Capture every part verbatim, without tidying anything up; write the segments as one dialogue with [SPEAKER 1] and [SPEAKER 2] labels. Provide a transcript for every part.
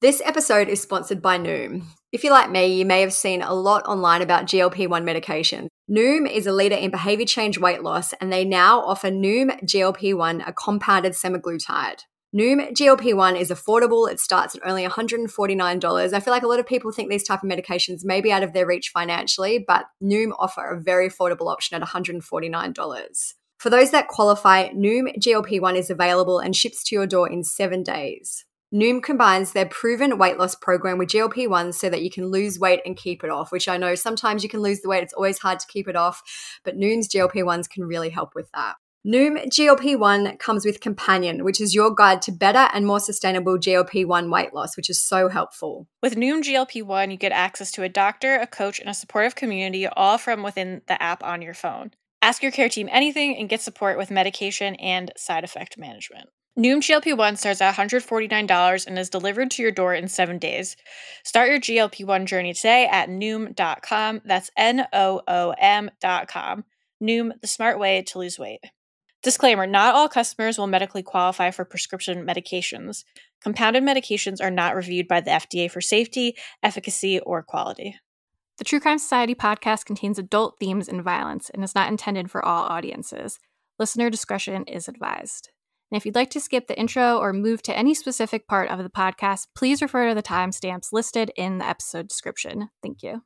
[SPEAKER 1] This episode is sponsored by Noom. If you're like me, you may have seen a lot online about G L P one medication. Noom is a leader in behavior change weight loss, and they now offer Noom G L P one, a compounded semaglutide. Noom G L P one is affordable. It starts at only one hundred forty-nine dollars. I feel like a lot of people think these type of medications may be out of their reach financially, but Noom offer a very affordable option at one hundred forty-nine dollars. For those that qualify, Noom G L P one is available and ships to your door in seven days. Noom combines their proven weight loss program with G L P one so that you can lose weight and keep it off, which I know sometimes you can lose the weight. It's always hard to keep it off, but Noom's G L P ones can really help with that. Noom G L P one comes with Companion, which is your guide to better and more sustainable G L P one weight loss, which is so helpful.
[SPEAKER 2] With Noom G L P one, you get access to a doctor, a coach, and a supportive community, all from within the app on your phone. Ask your care team anything and get support with medication and side effect management. Noom G L P one starts at one hundred forty-nine dollars and is delivered to your door in seven days. Start your G L P one journey today at Noom dot com. That's N O O M dot com. Noom, the smart way to lose weight. Disclaimer, not all customers will medically qualify for prescription medications. Compounded medications are not reviewed by the F D A for safety, efficacy, or quality.
[SPEAKER 3] The True Crime Society podcast contains adult themes and violence and is not intended for all audiences. Listener discretion is advised. And if you'd like to skip the intro or move to any specific part of the podcast, please refer to the timestamps listed in the episode description. Thank you.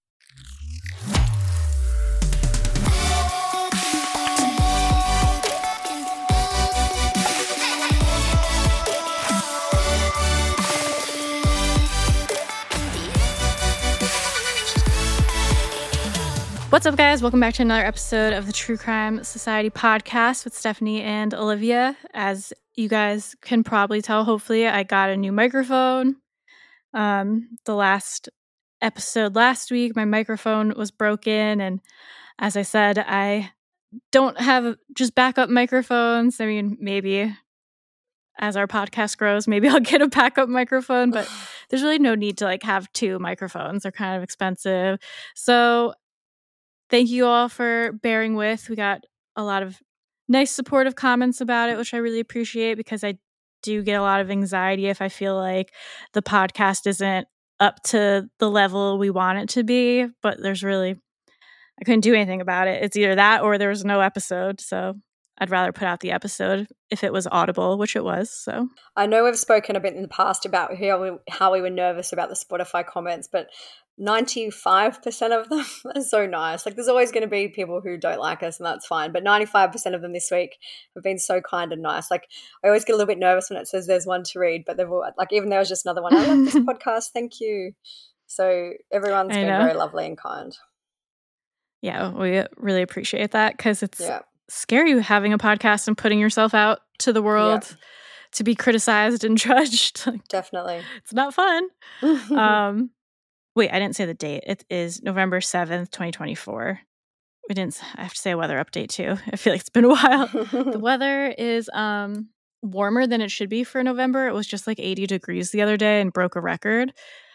[SPEAKER 3] What's up, guys? Welcome back to another episode of the True Crime Society podcast with Stephanie and Olivia. As you guys can probably tell, hopefully, I got a new microphone. Um, the last episode last week, my microphone was broken, and as I said, I don't have just backup microphones. I mean, maybe as our podcast grows, maybe I'll get a backup microphone, but there's really no need to like have two microphones. They're kind of expensive. So thank you all for bearing with. We got a lot of nice supportive comments about it, which I really appreciate because I do get a lot of anxiety if I feel like the podcast isn't up to the level we want it to be. But there's really, I couldn't do anything about it. It's either that or there was no episode. So I'd rather put out the episode if it was audible, which it was. So
[SPEAKER 1] I know we've spoken a bit in the past about how we, how we were nervous about the Spotify comments, but ninety-five percent of them are so nice. Like there's always going to be people who don't like us, and that's fine. But ninety-five percent of them this week have been so kind and nice. Like I always get a little bit nervous when it says there's one to read, but they've all, like even there was just another one. I love this podcast. Thank you. So everyone's
[SPEAKER 3] I
[SPEAKER 1] been
[SPEAKER 3] know.
[SPEAKER 1] very lovely and kind.
[SPEAKER 3] Yeah, we really appreciate that because it's
[SPEAKER 1] Yeah.
[SPEAKER 3] scary having a podcast and putting yourself out to the world
[SPEAKER 1] Yeah.
[SPEAKER 3] to be criticized and judged. Like,
[SPEAKER 1] Definitely.
[SPEAKER 3] it's not fun. um, wait, I didn't say the date. It is November seventh, twenty twenty-four. We didn't, I have to say a weather update too. I feel like it's been a while. The weather is um, warmer than it should be for November. It was just like eighty degrees the other day and broke a record.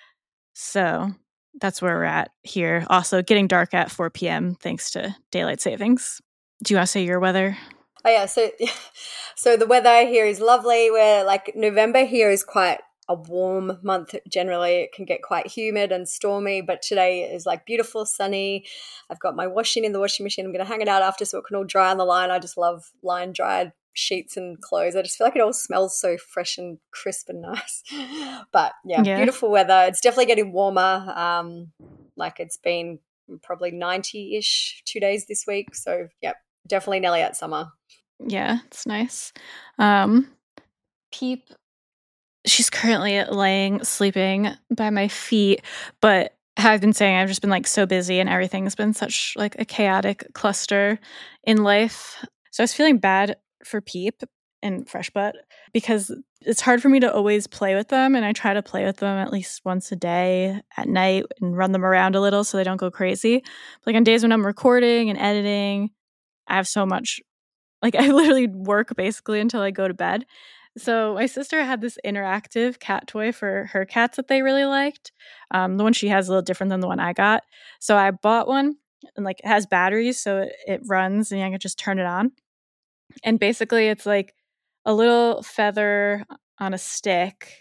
[SPEAKER 3] So that's where we're at here. Also getting dark at four p.m. thanks to daylight savings. Do you want to say your weather?
[SPEAKER 1] Oh yeah, so so the weather here is lovely. Where like November here is quite a warm month generally. It can get quite humid and stormy, but today is like beautiful, sunny. I've got my washing in the washing machine. I'm going to hang it out after so it can all dry on the line. I just love line dried sheets and clothes. I just feel like it all smells so fresh and crisp and nice. But yeah,
[SPEAKER 3] Yeah.
[SPEAKER 1] beautiful weather. It's definitely getting warmer. Um, like it's been probably ninety-ish two days this week. So yeah, definitely nearly at summer.
[SPEAKER 3] Yeah, it's nice. Um, Peep, she's currently laying, sleeping by my feet, but I've been saying I've just been like so busy and everything's been such like a chaotic cluster in life. So I was feeling bad for Peep and Fresh Butt because it's hard for me to always play with them, and I try to play with them at least once a day at night and run them around a little so they don't go crazy. But, like on days when I'm recording and editing, I have so much, like I literally work basically until I go to bed. So my sister had this interactive cat toy for her cats that they really liked. Um, the one she has is a little different than the one I got. So I bought one, and like it has batteries, so it, it runs and I can just turn it on. And basically it's like a little feather on a stick,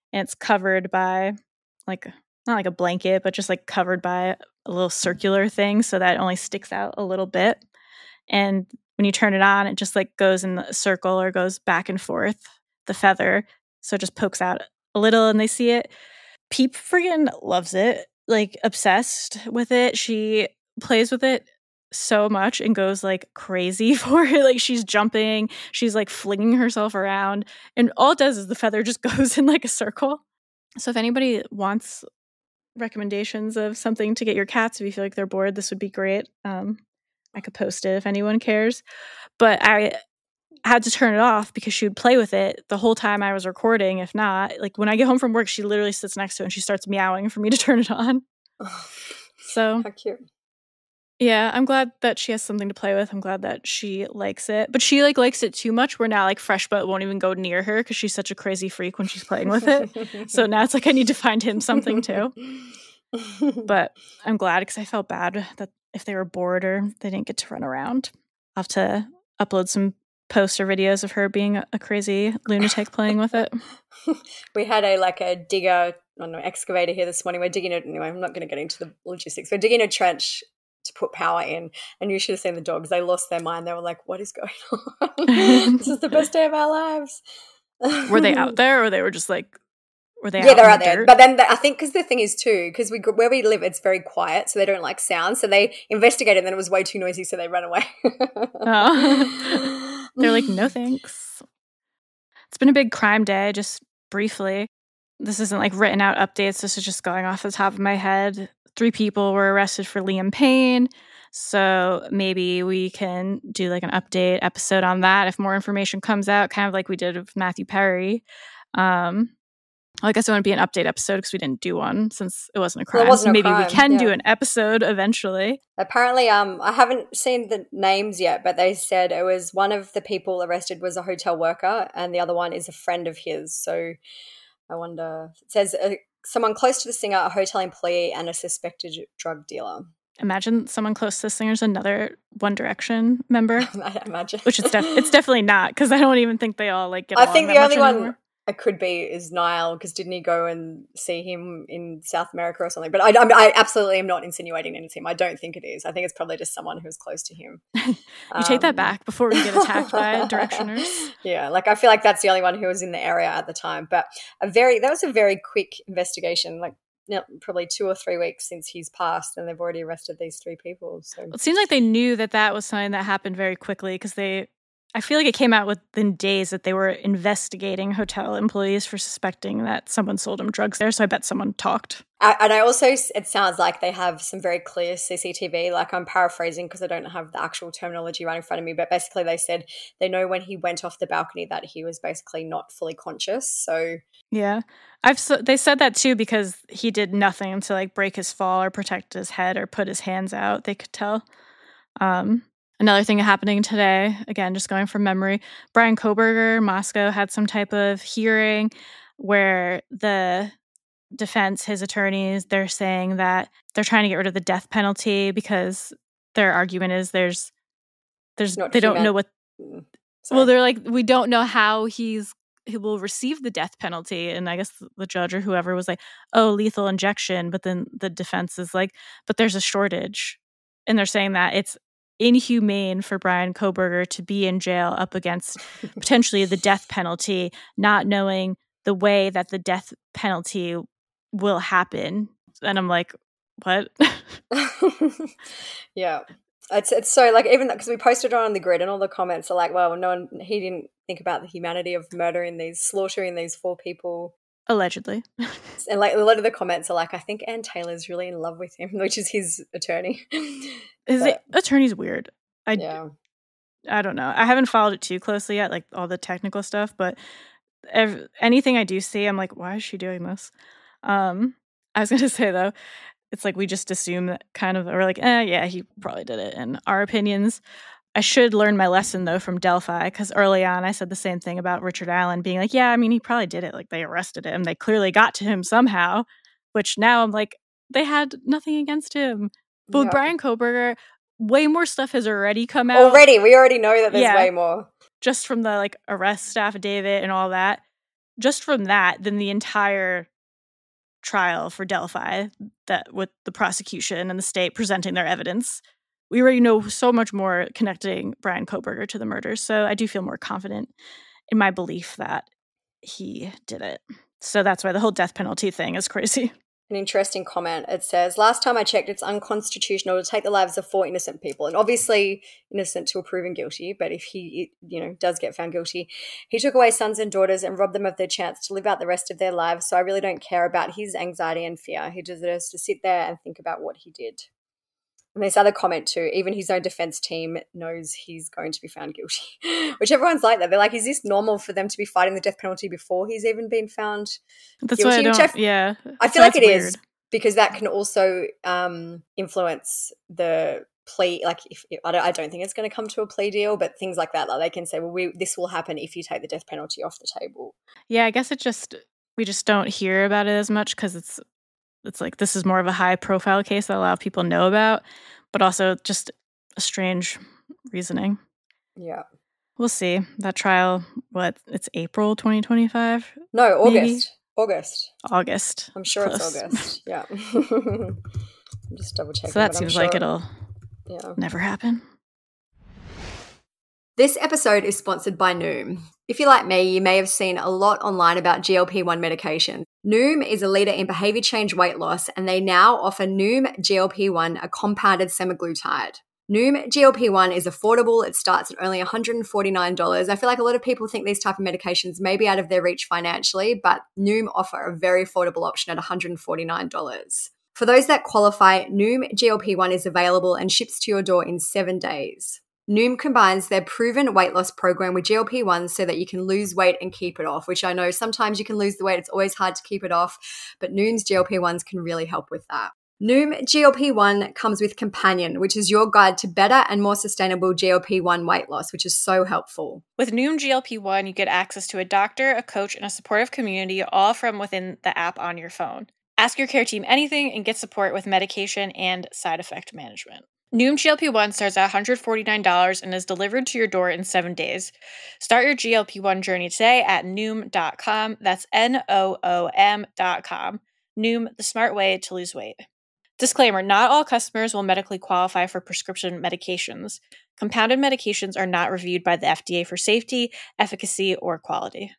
[SPEAKER 3] and it's covered by like not like a blanket, but just like covered by a little circular thing so that it only sticks out a little bit. And when you turn it on, it just like goes in a circle or goes back and forth, the feather. So it just pokes out a little and they see it. Peep friggin' loves it, like obsessed with it. She plays with it so much and goes like crazy for it. Like she's jumping, she's like flinging herself around. And all it does is the feather just goes in like a circle. So if anybody wants recommendations of something to get your cats if you feel like they're bored, this would be great. Um, I could post it if anyone cares. But I had to turn it off because she would play with it the whole time I was recording. If not, like when I get home from work, she literally sits next to it and she starts meowing for me to turn it on. So
[SPEAKER 1] how cute.
[SPEAKER 3] Yeah, I'm glad that she has something to play with. I'm glad that she likes it. But she like likes it too much where now like Freshbutt won't even go near her because she's such a crazy freak when she's playing with it. So now it's like I need to find him something too. But I'm glad because I felt bad that if they were bored or they didn't get to run around. I'll have to upload some posts or videos of her being a crazy lunatic playing with it.
[SPEAKER 1] We had a like a digger, I don't know, excavator here this morning. We're digging it anyway. I'm not going to get into the logistics. We're digging a trench to put power in, and you should have seen the dogs. They lost their mind. They were like, what is going on? This is the best day of our lives.
[SPEAKER 3] Were they out there or they were just like, were they
[SPEAKER 1] yeah,
[SPEAKER 3] out
[SPEAKER 1] they're
[SPEAKER 3] in
[SPEAKER 1] out
[SPEAKER 3] the
[SPEAKER 1] there.
[SPEAKER 3] dirt?
[SPEAKER 1] But then the, I think because the thing is too, because we where we live, it's very quiet, so they don't like sound. So they investigated, and then it was way too noisy, so they ran away.
[SPEAKER 3] Oh. They're like, no thanks. It's been a big crime day, just briefly. This isn't like written out updates. This is just going off the top of my head. Three people were arrested for Liam Payne. So maybe we can do like an update episode on that if more information comes out, kind of like we did with Matthew Perry. Um, I guess it wouldn't be an update episode because we didn't do one since it wasn't a crime.
[SPEAKER 1] Well, it wasn't
[SPEAKER 3] so
[SPEAKER 1] a
[SPEAKER 3] maybe
[SPEAKER 1] crime,
[SPEAKER 3] we can
[SPEAKER 1] yeah.
[SPEAKER 3] do an episode eventually.
[SPEAKER 1] Apparently, um, I haven't seen the names yet, but they said it was one of the people arrested was a hotel worker and the other one is a friend of his. So I wonder, it says uh, someone close to the singer, a hotel employee, and a suspected drug dealer.
[SPEAKER 3] Imagine someone close to the singer's another One Direction member.
[SPEAKER 1] I imagine.
[SPEAKER 3] Which it's, def- it's definitely not because I don't even think they all like get
[SPEAKER 1] I
[SPEAKER 3] along
[SPEAKER 1] think
[SPEAKER 3] that
[SPEAKER 1] the only
[SPEAKER 3] much
[SPEAKER 1] one
[SPEAKER 3] anymore.
[SPEAKER 1] it could be is Niall because didn't he go and see him in South America or something? But I, I, I absolutely am not insinuating anything. I don't think it is. I think it's probably just someone who's close to him.
[SPEAKER 3] You
[SPEAKER 1] um,
[SPEAKER 3] take that back before we get attacked by Directioners.
[SPEAKER 1] Yeah, like I feel like that's the only one who was in the area at the time. But a very that was a very quick investigation, like you know, probably two or three weeks since he's passed, and they've already arrested these three people. So
[SPEAKER 3] It seems like they knew that that was something that happened very quickly because they. I feel like it came out within days that they were investigating hotel employees for suspecting that someone sold them drugs there. So I bet someone talked.
[SPEAKER 1] I, and I also, it sounds like they have some very clear C C T V. Like I'm paraphrasing because I don't have the actual terminology right in front of me. But basically they said they know when he went off the balcony that he was basically not fully conscious. So
[SPEAKER 3] yeah, I've so, they said that too because he did nothing to like break his fall or protect his head or put his hands out. They could tell. Um, Another thing happening today, again, just going from memory, Bryan Kohberger, Moscow, had some type of hearing where the defense, his attorneys, they're saying that they're trying to get rid of the death penalty because their argument is there's, there's,
[SPEAKER 1] Not
[SPEAKER 3] they don't
[SPEAKER 1] human-
[SPEAKER 3] know what,
[SPEAKER 1] Sorry.
[SPEAKER 3] well, they're like, we don't know how he's, he will receive the death penalty. And I guess the judge or whoever was like, oh, lethal injection. But then the defense is like, but there's a shortage. And they're saying that it's inhumane for Bryan Kohberger to be in jail up against potentially the death penalty, not knowing the way that the death penalty will happen. And I'm like, what?
[SPEAKER 1] Yeah. It's it's so like even because we posted it on the grid and all the comments are like, well, no one, he didn't think about the humanity of murdering these, slaughtering these four people.
[SPEAKER 3] Allegedly.
[SPEAKER 1] And like a lot of the comments are like, I think Ann Taylor's really in love with him, which is his attorney.
[SPEAKER 3] His
[SPEAKER 1] But,
[SPEAKER 3] attorney's weird. I,
[SPEAKER 1] yeah.
[SPEAKER 3] I don't know. I haven't followed it too closely yet, like all the technical stuff, but ev- anything I do see, I'm like, why is she doing this? Um, I was going to say, though, it's like we just assume that kind of, or like, eh, yeah, he probably did it in our opinions. I should learn my lesson, though, from Delphi, because early on I said the same thing about Richard Allen being like, yeah, I mean, he probably did it. Like, they arrested him. They clearly got to him somehow, which now I'm like, they had nothing against him. But with
[SPEAKER 1] Yeah.
[SPEAKER 3] Bryan Kohberger, way more stuff has already come out.
[SPEAKER 1] Already, we already know that there's
[SPEAKER 3] Yeah.
[SPEAKER 1] way more.
[SPEAKER 3] Just from the, like, arrest affidavit and all that. just from that than the entire trial for Delphi, that with the prosecution and the state presenting their evidence. We already know so much more connecting Bryan Kohberger to the murders. So I do feel more confident in my belief that he did it. So that's why the whole death penalty thing is crazy.
[SPEAKER 1] An interesting comment. It says, last time I checked, it's unconstitutional to take the lives of four innocent people. And obviously innocent till proven guilty. But if he, you know, does get found guilty, he took away sons and daughters and robbed them of their chance to live out the rest of their lives. So I really don't care about his anxiety and fear. He deserves to sit there and think about what he did. And this other comment too, even his own defense team knows he's going to be found guilty, which everyone's like that. They're like, is this normal for them to be fighting the death penalty before he's even been found
[SPEAKER 3] That's
[SPEAKER 1] guilty?
[SPEAKER 3] why I don't,
[SPEAKER 1] Which I,
[SPEAKER 3] yeah.
[SPEAKER 1] I feel
[SPEAKER 3] So
[SPEAKER 1] like it
[SPEAKER 3] weird.
[SPEAKER 1] is, because that can also um, influence the plea. Like, if, I, don't, I don't think it's going to come to a plea deal, but things like that, like they can say, well, we, this will happen if you take the death penalty off the table.
[SPEAKER 3] Yeah, I guess it just, we just don't hear about it as much because it's, it's like this is more of a high profile case that a lot of people know about, but also just a strange reasoning.
[SPEAKER 1] Yeah.
[SPEAKER 3] We'll see. That trial, what, it's April twenty twenty-five?
[SPEAKER 1] No, August.
[SPEAKER 3] Maybe?
[SPEAKER 1] August.
[SPEAKER 3] August.
[SPEAKER 1] I'm sure
[SPEAKER 3] Close.
[SPEAKER 1] it's August. Yeah. I'm just double checking.
[SPEAKER 3] So that seems
[SPEAKER 1] sure.
[SPEAKER 3] like it'll
[SPEAKER 1] yeah.
[SPEAKER 3] never happen.
[SPEAKER 1] This episode is sponsored by Noom. If you're like me, you may have seen a lot online about G L P one medication. Noom is a leader in behavior change weight loss, and they now offer Noom G L P one, a compounded semaglutide. Noom G L P one is affordable. It starts at only one hundred forty-nine dollars. I feel like a lot of people think these type of medications may be out of their reach financially, but Noom offer a very affordable option at one hundred forty-nine dollars. For those that qualify, Noom G L P one is available and ships to your door in seven days. Noom combines their proven weight loss program with G L P one so that you can lose weight and keep it off, which I know sometimes you can lose the weight. It's always hard to keep it off, but Noom's G L P ones can really help with that. Noom G L P one comes with Companion, which is your guide to better and more sustainable G L P one weight loss, which is so helpful.
[SPEAKER 2] With Noom G L P one, you get access to a doctor, a coach, and a supportive community, all from within the app on your phone. Ask your care team anything and get support with medication and side effect management. Noom G L P one starts at one hundred forty-nine dollars and is delivered to your door in seven days. Start your G L P one journey today at Noom dot com. That's N O O M dot com. Noom, the smart way to lose weight. Disclaimer, not all customers will medically qualify for prescription medications. Compounded medications are not reviewed by the F D A for safety, efficacy, or quality.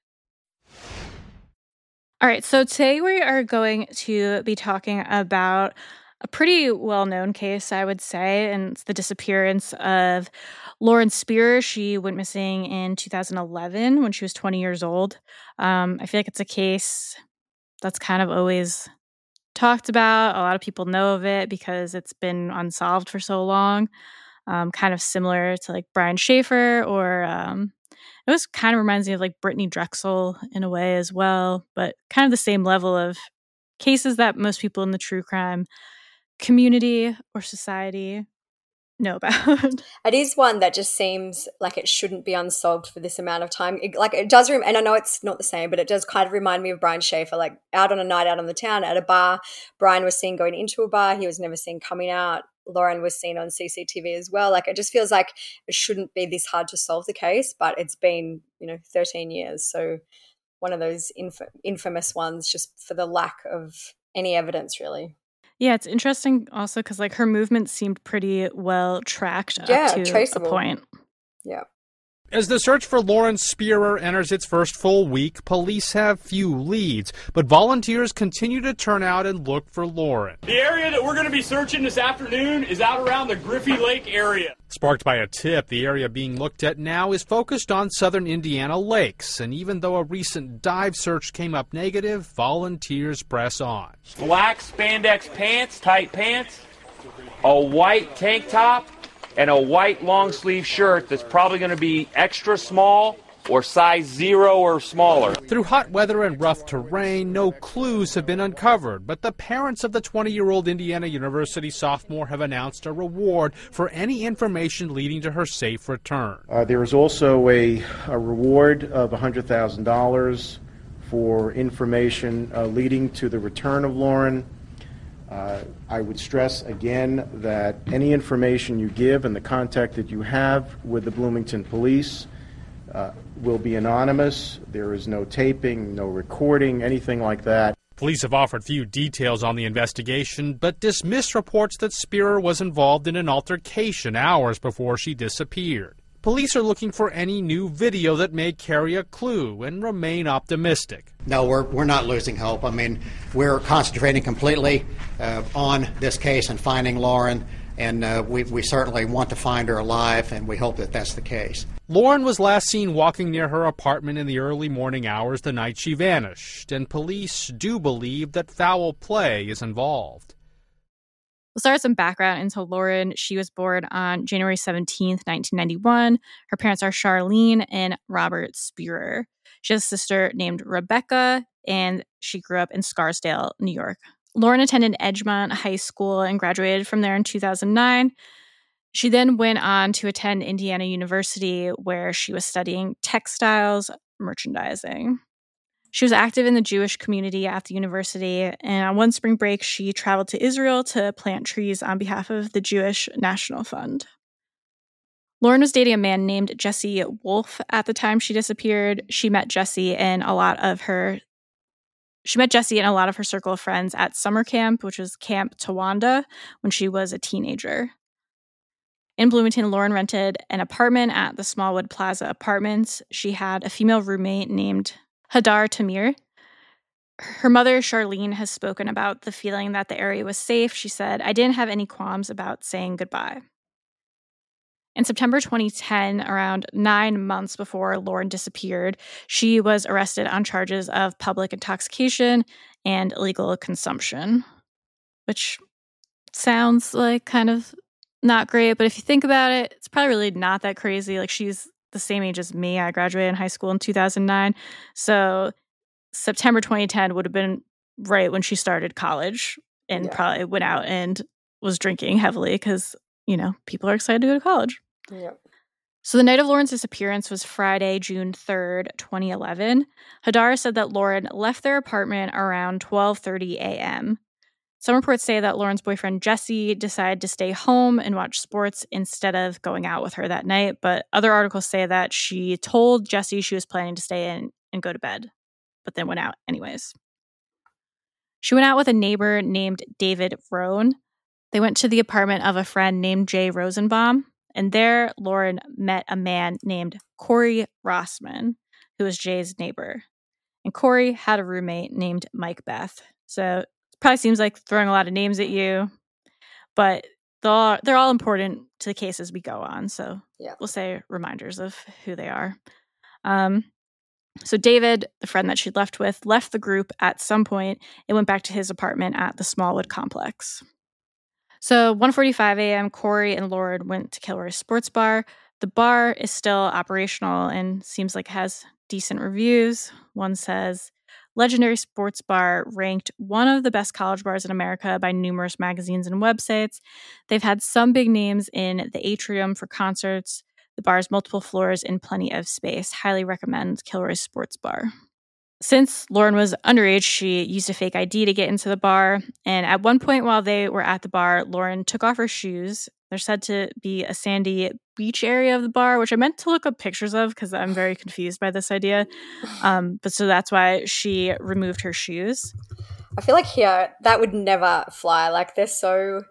[SPEAKER 3] All right, so today we are going to be talking about a pretty well-known case, I would say, and it's the disappearance of Lauren Spierer. She went missing in two thousand eleven when she was twenty years old. Um, I feel like it's a case that's kind of always talked about. A lot of people know of it because it's been unsolved for so long. Um, kind of similar to like Brian Schaefer, or um, it was kind of reminds me of like Brittany Drexel in a way as well, but kind of the same level of cases that most people in the true crime community or society know about.
[SPEAKER 1] It is one that just seems like it shouldn't be unsolved for this amount of time. It, like it does, rem- and I know it's not the same, but it does kind of remind me of Brian Schaefer, like out on a night out on the town at a bar. Brian was seen going into a bar. He was never seen coming out. Lauren was seen on C C T V as well. Like it just feels like it shouldn't be this hard to solve the case, but it's been, you know, thirteen years. So one of those inf- infamous ones just for the lack of any evidence, really.
[SPEAKER 3] Yeah, it's interesting also because like her movement seemed pretty well tracked
[SPEAKER 1] yeah,
[SPEAKER 3] up to
[SPEAKER 1] traceable.
[SPEAKER 3] a point.
[SPEAKER 1] Yeah.
[SPEAKER 4] As the search for Lauren Spierer enters its first full week, police have few leads, but volunteers continue to turn out and look for Lauren.
[SPEAKER 5] The area that we're going to be searching this afternoon is out around the Griffey Lake area.
[SPEAKER 4] Sparked by a tip, the area being looked at now is focused on southern Indiana lakes, and even though a recent dive search came up negative, volunteers press on.
[SPEAKER 5] Black spandex pants, tight pants, a white tank top, and a white long sleeve shirt that's probably going to be extra small or size zero or smaller.
[SPEAKER 4] Through hot weather and rough terrain, no clues have been uncovered, but the parents of the twenty-year-old Indiana University sophomore have announced a reward for any information leading to her safe return.
[SPEAKER 6] Uh, there is also a, a reward of one hundred thousand dollars for information uh, leading to the return of Lauren. Uh, I would stress again that any information you give and the contact that you have with the Bloomington police uh, will be anonymous. There is no taping, no recording, anything like that.
[SPEAKER 4] Police have offered few details on the investigation, but dismissed reports that Spearer was involved in an altercation hours before she disappeared. Police are looking for any new video that may carry a clue and remain optimistic.
[SPEAKER 7] No, we're we're not losing hope. I mean, we're concentrating completely uh, on this case and finding Lauren, and uh, we, we certainly want to find her alive, and we hope that that's the case.
[SPEAKER 4] Lauren was last seen walking near her apartment in the early morning hours the night she vanished, and police do believe that foul play is involved.
[SPEAKER 3] We'll start with some background into Lauren. She was born on January seventeenth, nineteen ninety-one. Her parents are Charlene and Robert Spearer. She has a sister named Rebecca, and she grew up in Scarsdale, New York. Lauren attended Edgemont High School and graduated from there in two thousand nine. She then went on to attend Indiana University, where she was studying textiles merchandising. She was active in the Jewish community at the university, and on one spring break, she traveled to Israel to plant trees on behalf of the Jewish National Fund. Lauren was dating a man named Jesse Wolf at the time she disappeared. She met Jesse and a lot of her She met Jesse and a lot of her circle of friends at summer camp, which was Camp Tawanda, when she was a teenager. In Bloomington, Lauren rented an apartment at the Smallwood Plaza Apartments. She had a female roommate named Hadar Tamir. Her mother, Charlene, has spoken about the feeling that the area was safe. She said, "I didn't have any qualms about saying goodbye." In September twenty ten, around nine months before Lauren disappeared, she was arrested on charges of public intoxication and illegal consumption, which sounds like kind of not great, but if you think about it, it's probably really not that crazy. Like, she's the same age as me. I graduated in high school in two thousand nine. So September twenty ten would have been right when she started college and yeah. probably went out and was drinking heavily because, you know, people are excited to go to college.
[SPEAKER 1] Yeah.
[SPEAKER 3] So the night of Lauren's disappearance was Friday, June third, twenty eleven. Hadar said that Lauren left their apartment around twelve thirty a.m. Some reports say that Lauren's boyfriend, Jesse, decided to stay home and watch sports instead of going out with her that night. But other articles say that she told Jesse she was planning to stay in and go to bed, but then went out anyways. She went out with a neighbor named David Rohn. They went to the apartment of a friend named Jay Rosenbaum. And there, Lauren met a man named Corey Rossman, who was Jay's neighbor. And Corey had a roommate named Mike Beth. So probably seems like throwing a lot of names at you, but they're all, they're all important to the case as we go on. So yeah. We'll say reminders of who they are. Um, so David, the friend that she'd left with, left the group at some point and went back to his apartment at the Smallwood complex. So one forty-five a.m., Corey and Lauren went to Kilroy Sports Bar. The bar is still operational and seems like it has decent reviews. One says, "Legendary Sports Bar ranked one of the best college bars in America by numerous magazines and websites. They've had some big names in the atrium for concerts. The bar's multiple floors and plenty of space. Highly recommend Kilroy Sports Bar." Since Lauren was underage, she used a fake I D to get into the bar. And at one point while they were at the bar, Lauren took off her shoes. They're said to be a sandy beach area of the bar, which I meant to look up pictures of because I'm very confused by this idea. Um, but so that's why she removed her shoes.
[SPEAKER 1] I feel like here, that would never fly. Like, they're so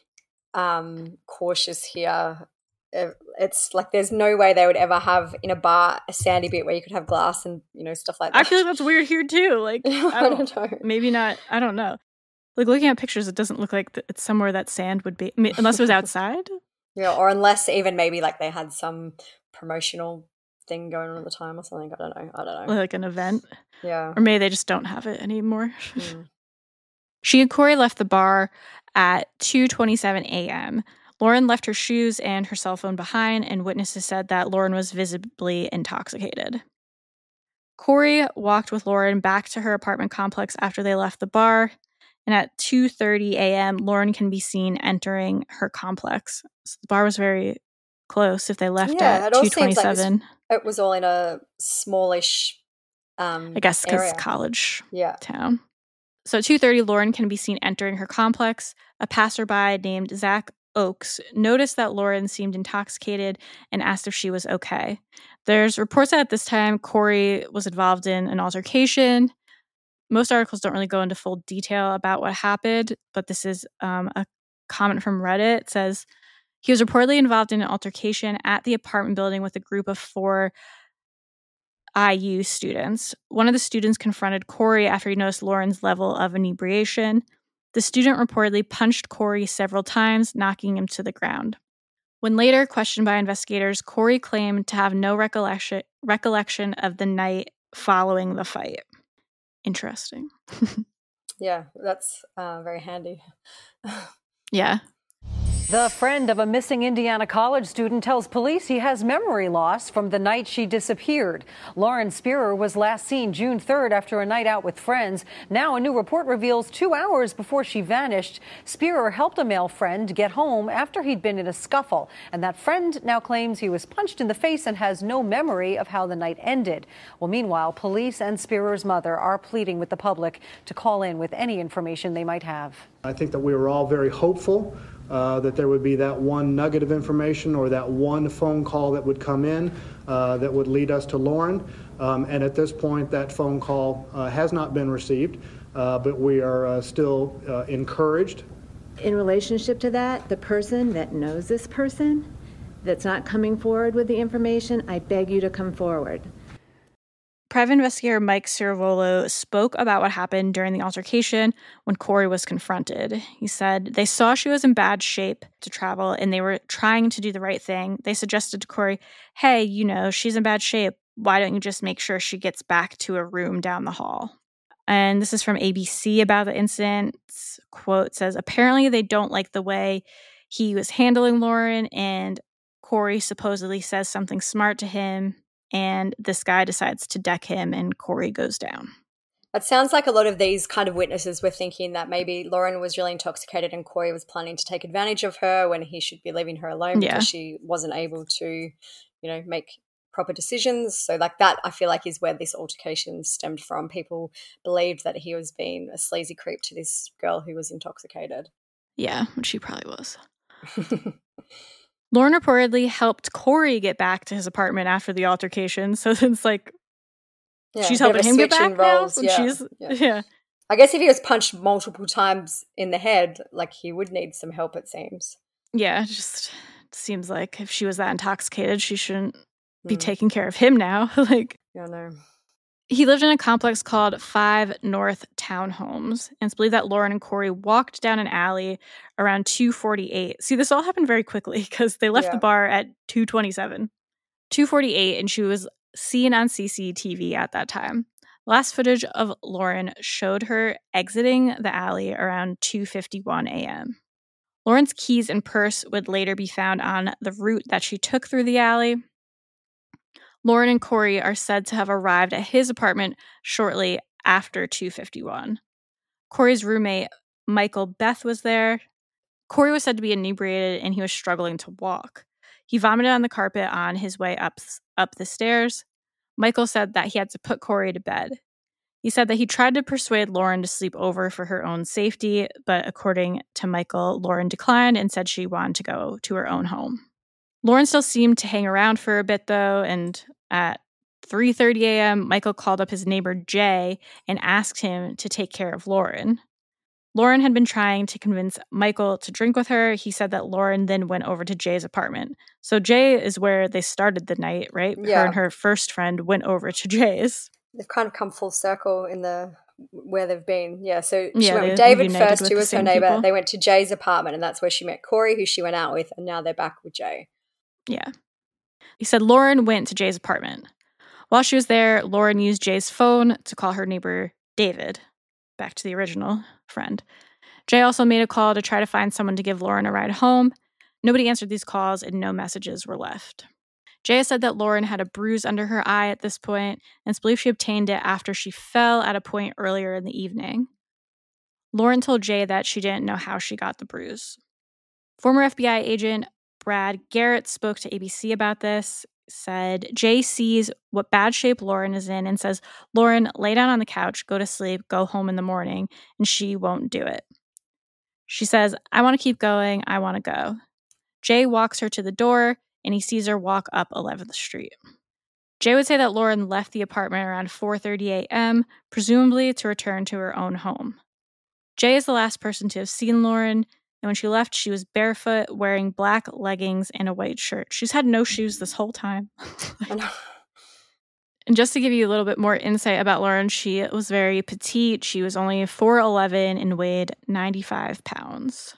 [SPEAKER 1] um, cautious here. It's like there's no way they would ever have in a bar a sandy bit where you could have glass and, you know, stuff like that.
[SPEAKER 3] I feel like that's weird here too. Like, I don't,
[SPEAKER 1] I don't know.
[SPEAKER 3] Maybe not. I don't know. Like, looking at pictures, it doesn't look like it's somewhere that sand would be, unless it was outside.
[SPEAKER 1] Yeah, or unless even maybe like they had some promotional thing going on at the time or something. I don't know. I don't know.
[SPEAKER 3] Like an event.
[SPEAKER 1] Yeah.
[SPEAKER 3] Or maybe they just don't have it anymore.
[SPEAKER 1] Mm.
[SPEAKER 3] She and Corey left the bar at two twenty-seven a.m. Lauren left her shoes and her cell phone behind, and witnesses said that Lauren was visibly intoxicated. Corey walked with Lauren back to her apartment complex after they left the bar, and at two thirty a.m., Lauren can be seen entering her complex. So the bar was very close if they left
[SPEAKER 1] yeah,
[SPEAKER 3] at two twenty-seven.
[SPEAKER 1] Like it was all in a smallish um,
[SPEAKER 3] I guess because college
[SPEAKER 1] yeah.
[SPEAKER 3] town. So at two thirty, Lauren can be seen entering her complex. A passerby named Zach Oakes noticed that Lauren seemed intoxicated and asked if she was okay. There's reports that at this time, Corey was involved in an altercation. Most articles don't really go into full detail about what happened, but this is um, a comment from Reddit. It says, he was reportedly involved in an altercation at the apartment building with a group of four I U students. One of the students confronted Corey after he noticed Lauren's level of inebriation. The student reportedly punched Corey several times, knocking him to the ground. When later questioned by investigators, Corey claimed to have no recollection recollection of the night following the fight. Interesting.
[SPEAKER 1] Yeah, that's uh, very handy.
[SPEAKER 3] Yeah.
[SPEAKER 8] The friend of a missing Indiana college student tells police he has memory loss from the night she disappeared. Lauren Spearer was last seen June third after a night out with friends. Now a new report reveals two hours before she vanished, Spearer helped a male friend get home after he'd been in a scuffle. And that friend now claims he was punched in the face and has no memory of how the night ended. Well, meanwhile, police and Spearer's mother are pleading with the public to call in with any information they might have.
[SPEAKER 9] I think that we were all very hopeful Uh, that there would be that one nugget of information or that one phone call that would come in uh, that would lead us to Lauren. Um, and at this point, that phone call uh, has not been received, uh, but we are uh, still uh, encouraged.
[SPEAKER 10] In relationship to that, the person that knows this person that's not coming forward with the information, I beg you to come forward.
[SPEAKER 3] Private investigator Mike Ciravolo spoke about what happened during the altercation when Corey was confronted. He said they saw she was in bad shape to travel and they were trying to do the right thing. They suggested to Corey, hey, you know, she's in bad shape. Why don't you just make sure she gets back to a room down the hall? And this is from A B C about the incident. Quote says, apparently they don't like the way he was handling Lauren, and Corey supposedly says something smart to him. And this guy decides to deck him and Corey goes down.
[SPEAKER 1] It sounds like a lot of these kind of witnesses were thinking that maybe Lauren was really intoxicated and Corey was planning to take advantage of her when he should be leaving her alone
[SPEAKER 3] Yeah.
[SPEAKER 1] because she wasn't able to, you know, make proper decisions. So like that, I feel like is where this altercation stemmed from. People believed that he was being a sleazy creep to this girl who was intoxicated.
[SPEAKER 3] Yeah, which she probably was. Lauren reportedly helped Corey get back to his apartment after the altercation. So it's like
[SPEAKER 1] Yeah,
[SPEAKER 3] she's
[SPEAKER 1] a bit of
[SPEAKER 3] helping
[SPEAKER 1] a
[SPEAKER 3] him get
[SPEAKER 1] switch
[SPEAKER 3] back
[SPEAKER 1] in roles,
[SPEAKER 3] now. And
[SPEAKER 1] yeah,
[SPEAKER 3] she's
[SPEAKER 1] yeah.
[SPEAKER 3] yeah.
[SPEAKER 1] I guess if he was punched multiple times in the head, like he would need some help, it seems.
[SPEAKER 3] Yeah, it just seems like if she was that intoxicated, she shouldn't be
[SPEAKER 1] Mm.
[SPEAKER 3] taking care of him now. Like
[SPEAKER 1] Yeah, no.
[SPEAKER 3] he lived in a complex called Five North Townhomes, and it's believed that Lauren and Corey walked down an alley around two forty-eight. See, this all happened very quickly because they left
[SPEAKER 1] Yeah.
[SPEAKER 3] the bar at two twenty-seven. two forty-eight, and she was seen on C C T V at that time. Last footage of Lauren showed her exiting the alley around two fifty-one a.m. Lauren's keys and purse would later be found on the route that she took through the alley. Lauren and Corey are said to have arrived at his apartment shortly after two fifty-one. Corey's roommate, Michael Beth, was there. Corey was said to be inebriated and he was struggling to walk. He vomited on the carpet on his way up, up the stairs. Michael said that he had to put Corey to bed. He said that he tried to persuade Lauren to sleep over for her own safety, but according to Michael, Lauren declined and said she wanted to go to her own home. Lauren still seemed to hang around for a bit, though, and at three thirty a.m., Michael called up his neighbor Jay and asked him to take care of Lauren. Lauren had been trying to convince Michael to drink with her. He said that Lauren then went over to Jay's apartment. So Jay is where they started the night, right?
[SPEAKER 1] Yeah.
[SPEAKER 3] Her and her first friend went over to Jay's.
[SPEAKER 1] They've kind of come full circle in the where they've been. Yeah, so she
[SPEAKER 3] Yeah,
[SPEAKER 1] went with
[SPEAKER 3] they
[SPEAKER 1] David
[SPEAKER 3] reunited
[SPEAKER 1] first,
[SPEAKER 3] with
[SPEAKER 1] who
[SPEAKER 3] the
[SPEAKER 1] was her
[SPEAKER 3] same
[SPEAKER 1] neighbor.
[SPEAKER 3] people.
[SPEAKER 1] They went to Jay's apartment, and that's where she met Corey, who she went out with, and now they're back with Jay.
[SPEAKER 3] Yeah. He said Lauren went to Jay's apartment. While she was there, Lauren used Jay's phone to call her neighbor David, back to the original friend. Jay also made a call to try to find someone to give Lauren a ride home. Nobody answered these calls and no messages were left. Jay said that Lauren had a bruise under her eye at this point, and it's believed she obtained it after she fell at a point earlier in the evening. Lauren told Jay that she didn't know how she got the bruise. Former F B I agent Brad Garrett spoke to A B C about this, said Jay sees what bad shape Lauren is in and says, Lauren, lay down on the couch, go to sleep, go home in the morning, and she won't do it. She says, I want to keep going, I want to go. Jay walks her to the door, and he sees her walk up eleventh Street. Jay would say that Lauren left the apartment around four thirty a.m., presumably to return to her own home. Jay is the last person to have seen Lauren, and when she left, she was barefoot, wearing black leggings and a white shirt. She's had no shoes this whole time. And just to give you a little bit more insight about Lauren, she was very petite. She was only four eleven and weighed ninety-five pounds.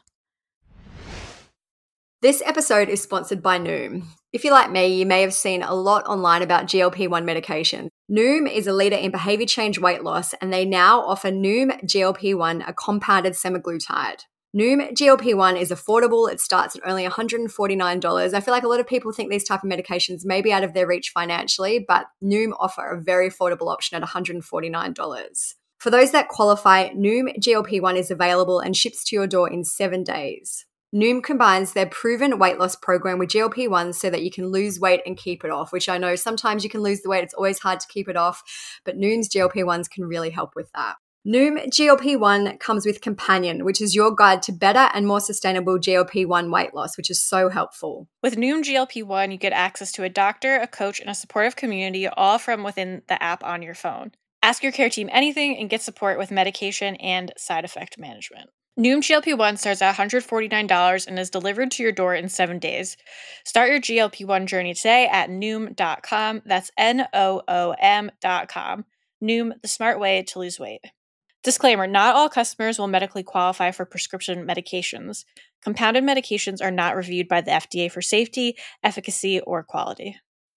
[SPEAKER 1] This episode is sponsored by Noom. If you're like me, you may have seen a lot online about G L P one medication. Noom is a leader in behavior change weight loss, and they now offer Noom G L P one, a compounded semaglutide. Noom G L P one is affordable. It starts at only one hundred forty-nine dollars. I feel like a lot of people think these type of medications may be out of their reach financially, but Noom offer a very affordable option at one hundred forty-nine dollars. For those that qualify, Noom G L P one is available and ships to your door in seven days. Noom combines their proven weight loss program with G L P one so that you can lose weight and keep it off, which I know sometimes you can lose the weight. It's always hard to keep it off, but Noom's G L P ones can really help with that. Noom G L P one comes with Companion, which is your guide to better and more sustainable G L P one weight loss, which is so helpful.
[SPEAKER 2] With Noom G L P one, you get access to a doctor, a coach, and a supportive community, all from within the app on your phone. Ask your care team anything and get support with medication and side effect management. Noom G L P one starts at one hundred forty-nine dollars and is delivered to your door in seven days. Start your G L P one journey today at Noom dot com. That's N O O M dot com. Noom, the smart way to lose weight. Disclaimer, not all customers will medically qualify for prescription medications. Compounded medications are not reviewed by the F D A for safety, efficacy, or quality.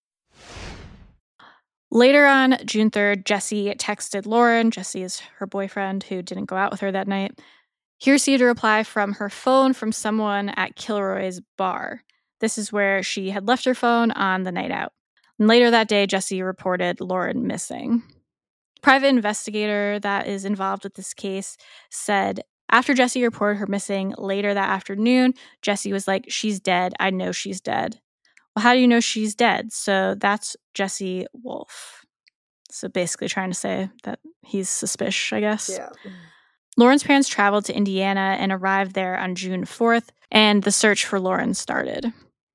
[SPEAKER 3] Later on June third, Jesse texted Lauren. Jesse is her boyfriend who didn't go out with her that night. He received a reply from her phone from someone at Kilroy's bar. This is where she had left her phone on the night out. And later that day, Jesse reported Lauren missing. Private investigator that is involved with this case said after Jesse reported her missing later that afternoon, Jesse was like, "She's dead. I know she's dead." Well, how do you know she's dead? So that's Jesse Wolf. So basically trying to say that he's suspicious, I guess.
[SPEAKER 1] Yeah.
[SPEAKER 3] Lauren's parents traveled to Indiana and arrived there on June fourth, and the search for Lauren started.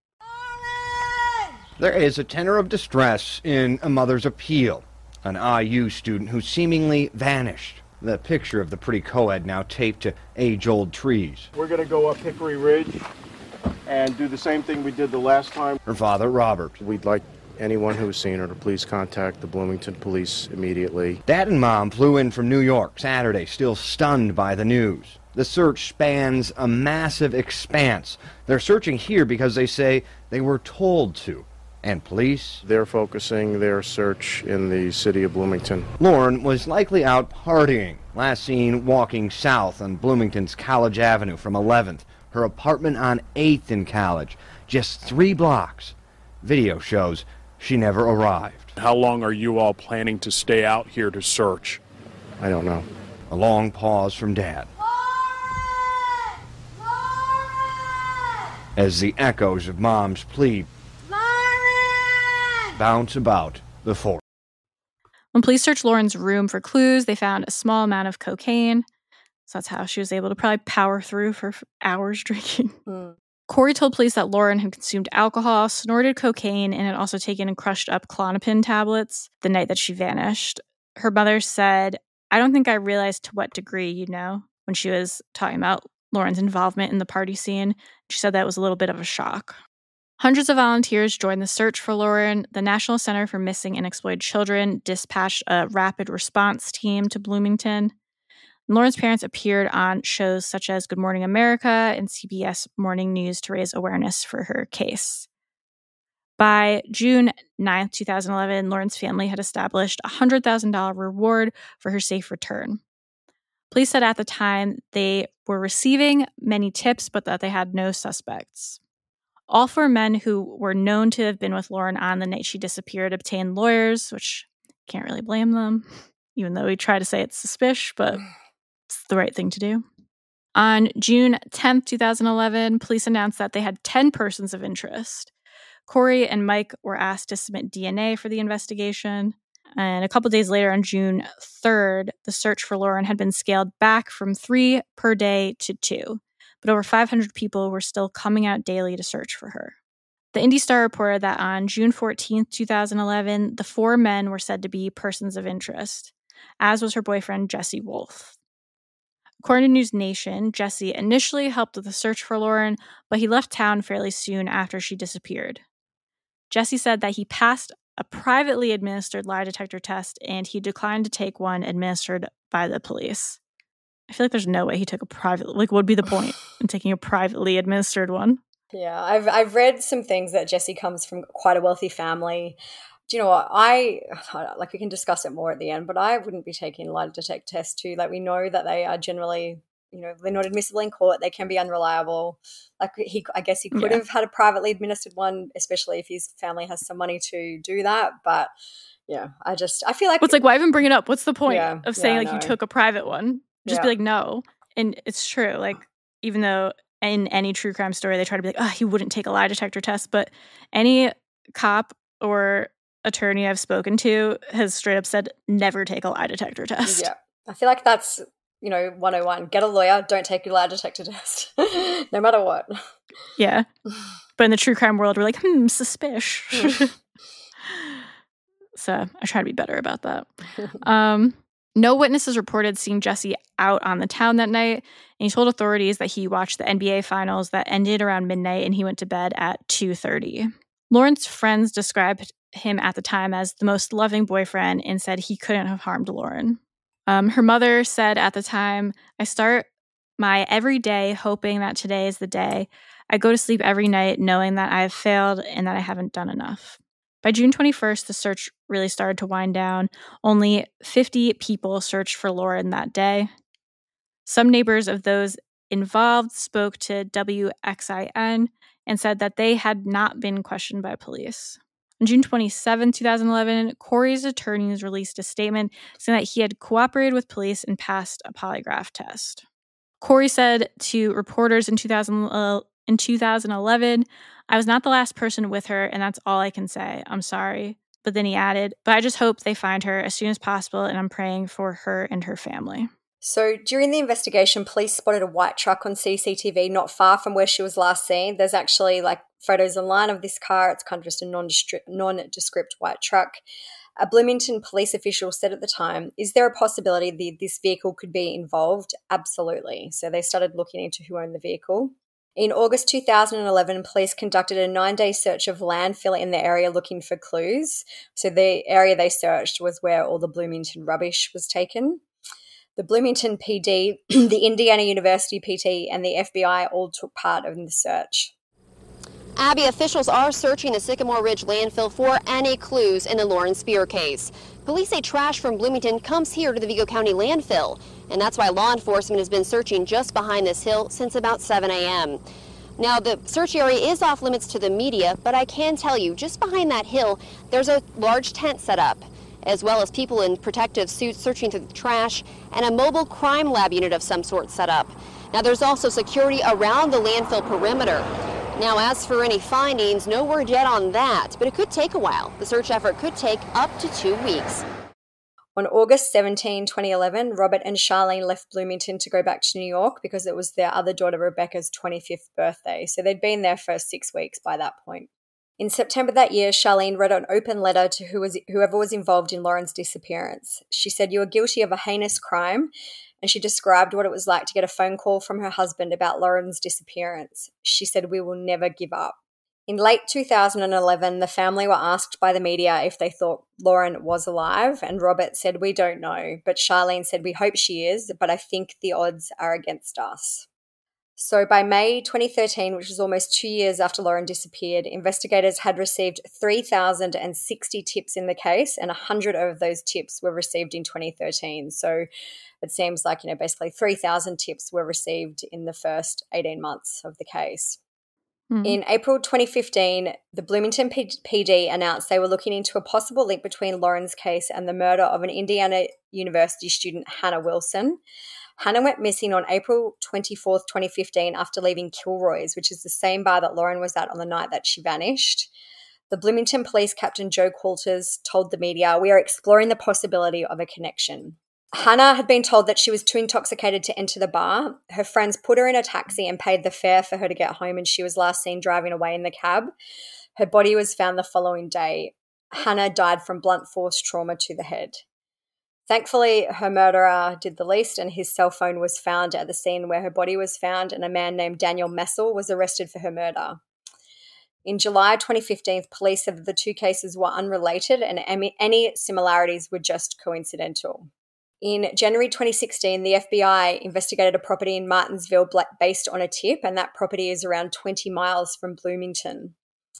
[SPEAKER 11] There is a tenor of distress in a mother's appeal. An I U student who seemingly vanished. The picture of the pretty co-ed now taped to age-old trees.
[SPEAKER 6] We're going to go up Hickory Ridge and do the same thing we did the last time.
[SPEAKER 11] Her father, Robert.
[SPEAKER 6] We'd like anyone who's seen her to please contact the Bloomington police immediately.
[SPEAKER 11] Dad and Mom flew in from New York Saturday, still stunned by the news. The search spans a massive expanse. They're searching here because they say they were told to. And police?
[SPEAKER 6] They're focusing their search in the city of Bloomington.
[SPEAKER 11] Lauren was likely out partying, last seen walking south on Bloomington's College Avenue from eleventh, her apartment on eighth in College, just three blocks. Video shows she never arrived.
[SPEAKER 12] How long are you all planning to stay out here to search?
[SPEAKER 6] I don't know.
[SPEAKER 11] A long pause from Dad.
[SPEAKER 13] Lauren! Lauren!
[SPEAKER 11] As the echoes of Mom's plea
[SPEAKER 13] Lauren!
[SPEAKER 11] bounce about the fort.
[SPEAKER 3] When police searched Lauren's room for clues, they found a small amount of cocaine. So that's how she was able to probably power through for hours drinking. Mm. Corey told police that Lauren had consumed alcohol, snorted cocaine, and had also taken and crushed up Klonopin tablets the night that she vanished. Her mother said, "I don't think I realized to what degree, you know," when she was talking about Lauren's involvement in the party scene. She said that was a little bit of a shock. Hundreds of volunteers joined the search for Lauren. The National Center for Missing and Exploited Children dispatched a rapid response team to Bloomington. Lauren's parents appeared on shows such as Good Morning America and C B S Morning News to raise awareness for her case. By June ninth, twenty eleven, Lauren's family had established a one hundred thousand dollars reward for her safe return. Police said at the time they were receiving many tips, but that they had no suspects. All four men who were known to have been with Lauren on the night she disappeared obtained lawyers, which can't really blame them, even though we try to say it's suspicious, but it's the right thing to do. On June tenth, twenty eleven, police announced that they had ten persons of interest. Corey and Mike were asked to submit D N A for the investigation. And a couple days later, on June third, the search for Lauren had been scaled back from three per day to two. But over five hundred people were still coming out daily to search for her. The Indy Star reported that on June fourteenth, twenty eleven, the four men were said to be persons of interest, as was her boyfriend, Jesse Wolf. According to News Nation, Jesse initially helped with the search for Lauren, but he left town fairly soon after she disappeared. Jesse said that he passed a privately administered lie detector test and he declined to take one administered by the police. I feel like there's no way he took a private, like, what would be the point in taking a privately administered one?
[SPEAKER 1] Yeah, I've I've read some things that Jesse comes from quite a wealthy family. Do you know what? I, like, we can discuss it more at the end, but I wouldn't be taking a lie detector test too. Like, we know that they are generally, you know, they're not admissible in court. They can be unreliable. Like, he, I guess he could
[SPEAKER 3] Yeah.
[SPEAKER 1] have had a privately administered one, especially if his family has some money to do that. But yeah, I just, I feel like
[SPEAKER 3] It's like, why even bring it up? What's the point
[SPEAKER 1] Yeah,
[SPEAKER 3] of saying
[SPEAKER 1] yeah, I
[SPEAKER 3] like you
[SPEAKER 1] know.
[SPEAKER 3] took a private one? Just be
[SPEAKER 1] Yeah.
[SPEAKER 3] like, no. And it's true. Like, even though in any true crime story, they try to be like, oh, he wouldn't take a lie detector test. But any cop or attorney I've spoken to has straight up said, never take a lie detector test.
[SPEAKER 1] Yeah, I feel like that's, you know, one oh one. Get a lawyer. Don't take your lie detector test, no matter what.
[SPEAKER 3] Yeah. But in the true crime world, we're like, hmm, suspicious. So I try to be better about that. Um, no witnesses reported seeing Jesse out on the town that night, and he told authorities that he watched the N B A finals that ended around midnight and he went to bed at two thirty. Lauren's friends described him at the time as the most loving boyfriend and said he couldn't have harmed Lauren. Um, her mother said at the time, I start my every day hoping that today is the day. I go to sleep every night knowing that I have failed and that I haven't done enough. By June twenty-first, the search really started to wind down. Only fifty people searched for Lauren that day. Some neighbors of those involved spoke to W X I N and said that they had not been questioned by police. On June twenty-seventh, twenty eleven, Corey's attorneys released a statement saying that he had cooperated with police and passed a polygraph test. Corey said to reporters in two thousand, uh, in two thousand eleven, I was not the last person with her, and that's all I can say. I'm sorry. But then he added, but I just hope they find her as soon as possible, and I'm praying for her and her family.
[SPEAKER 1] So during the investigation, police spotted a white truck on C C T V not far from where she was last seen. There's actually like photos online of this car. It's kind of just a nondescript, nondescript white truck. A Bloomington police official said at the time, is there a possibility that this vehicle could be involved? Absolutely. So they started looking into who owned the vehicle. In August two thousand eleven, police conducted a nine-day search of landfill in the area looking for clues. So the area they searched was where all the Bloomington rubbish was taken. The Bloomington P D, the Indiana University P T, and the F B I all took part in the search.
[SPEAKER 14] Abby, officials are searching the Sycamore Ridge landfill for any clues in the Lauren Spear case. Police say trash from Bloomington comes here to the Vigo County landfill, and that's why law enforcement has been searching just behind this hill since about seven a.m. Now, the search area is off limits to the media, but I can tell you, just behind that hill, there's a large tent set up, as well as people in protective suits searching through the trash, and a mobile crime lab unit of some sort set up. Now, there's also security around the landfill perimeter. Now, as for any findings, no word yet on that, but it could take a while. The search effort could take up to two weeks.
[SPEAKER 1] On August seventeenth, twenty eleven, Robert and Charlene left Bloomington to go back to New York because it was their other daughter Rebecca's twenty-fifth birthday. So they'd been there for six weeks by that point. In September that year, Charlene wrote an open letter to who was, whoever was involved in Lauren's disappearance. She said, you are guilty of a heinous crime, and she described what it was like to get a phone call from her husband about Lauren's disappearance. She said, we will never give up. In late two thousand eleven, the family were asked by the media if they thought Lauren was alive, and Robert said, we don't know, but Charlene said, we hope she is, but I think the odds are against us. So by May twenty thirteen, which was almost two years after Lauren disappeared, investigators had received three thousand sixty tips in the case, and one hundred of those tips were received in twenty thirteen. So it seems like, you know, basically three thousand tips were received in the first eighteen months of the case. Mm-hmm. In April twenty fifteen, the Bloomington P D announced they were looking into a possible link between Lauren's case and the murder of an Indiana University student, Hannah Wilson. Hannah went missing on April twenty-fourth, twenty fifteen after leaving Kilroy's, which is the same bar that Lauren was at on the night that she vanished. The Bloomington Police Captain Joe Coulters told the media, we are exploring the possibility of a connection. Hannah had been told that she was too intoxicated to enter the bar. Her friends put her in a taxi and paid the fare for her to get home, and she was last seen driving away in the cab. Her body was found the following day. Hannah died from blunt force trauma to the head. Thankfully, her murderer did the least, and his cell phone was found at the scene where her body was found, and a man named Daniel Messel was arrested for her murder. In July twenty fifteen, police said that the two cases were unrelated and any similarities were just coincidental. In January twenty sixteen, the F B I investigated a property in Martinsville based on a tip, and that property is around twenty miles from Bloomington.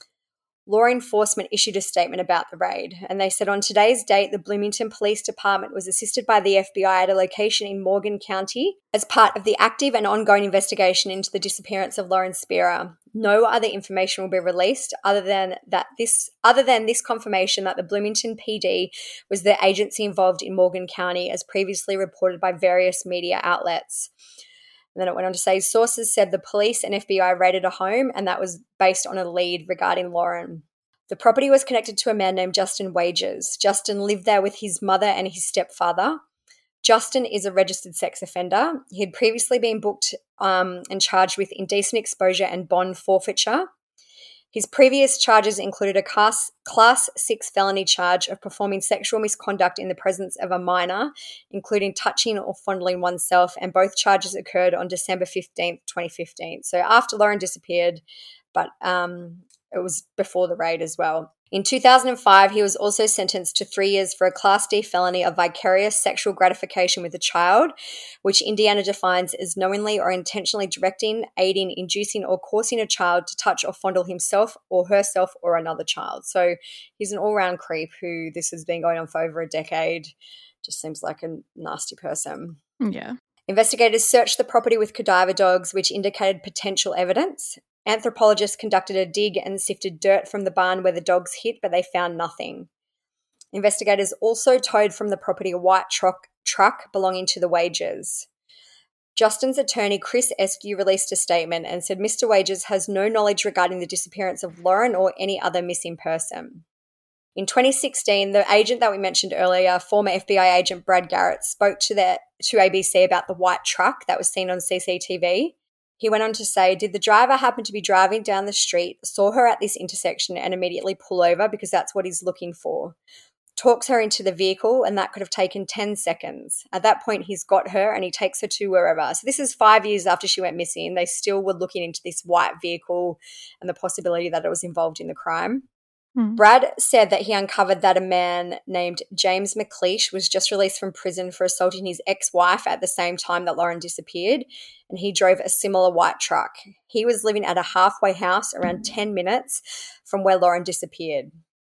[SPEAKER 1] Law enforcement issued a statement about the raid, and they said on today's date, the Bloomington Police Department was assisted by the F B I at a location in Morgan County as part of the active and ongoing investigation into the disappearance of Lauren Spierer. No other information will be released other than that this other than this confirmation that the Bloomington P D was the agency involved in Morgan County, as previously reported by various media outlets. And then it went on to say, sources said the police and F B I raided a home, and that was based on a lead regarding Lauren. The property was connected to a man named Justin Wages. Justin lived there with his mother and his stepfather. Justin is a registered sex offender. He had previously been booked um, and charged with indecent exposure and bond forfeiture. His previous charges included a class, class six felony charge of performing sexual misconduct in the presence of a minor, including touching or fondling oneself, and both charges occurred on December fifteenth, twenty fifteen. So after Lauren disappeared, but um, it was before the raid as well. In two thousand five, he was also sentenced to three years for a Class D felony of vicarious sexual gratification with a child, which Indiana defines as knowingly or intentionally directing, aiding, inducing, or causing a child to touch or fondle himself or herself or another child. So he's an all-round creep who this has been going on for over a decade. Just seems like a nasty person.
[SPEAKER 3] Yeah.
[SPEAKER 1] Investigators searched the property with cadaver dogs, which indicated potential evidence. Anthropologists conducted a dig and sifted dirt from the barn where the dogs hit, but they found nothing. Investigators also towed from the property a white truck, truck belonging to the Wages. Justin's attorney, Chris Eskew, released a statement and said Mister Wages has no knowledge regarding the disappearance of Lauren or any other missing person. In twenty sixteen, the agent that we mentioned earlier, former F B I agent Brad Garrett, spoke to, the, to A B C about the white truck that was seen on C C T V. He went on to say, did the driver happen to be driving down the street, saw her at this intersection and immediately pull over because that's what he's looking for? Talks her into the vehicle, and that could have taken ten seconds. At that point, he's got her and he takes her to wherever. So this is five years after she went missing. They still were looking into this white vehicle and the possibility that it was involved in the crime. Mm. Brad said that he uncovered that a man named James McLeish was just released from prison for assaulting his ex-wife at the same time that Lauren disappeared, and he drove a similar white truck. He was living at a halfway house around ten minutes from where Lauren disappeared.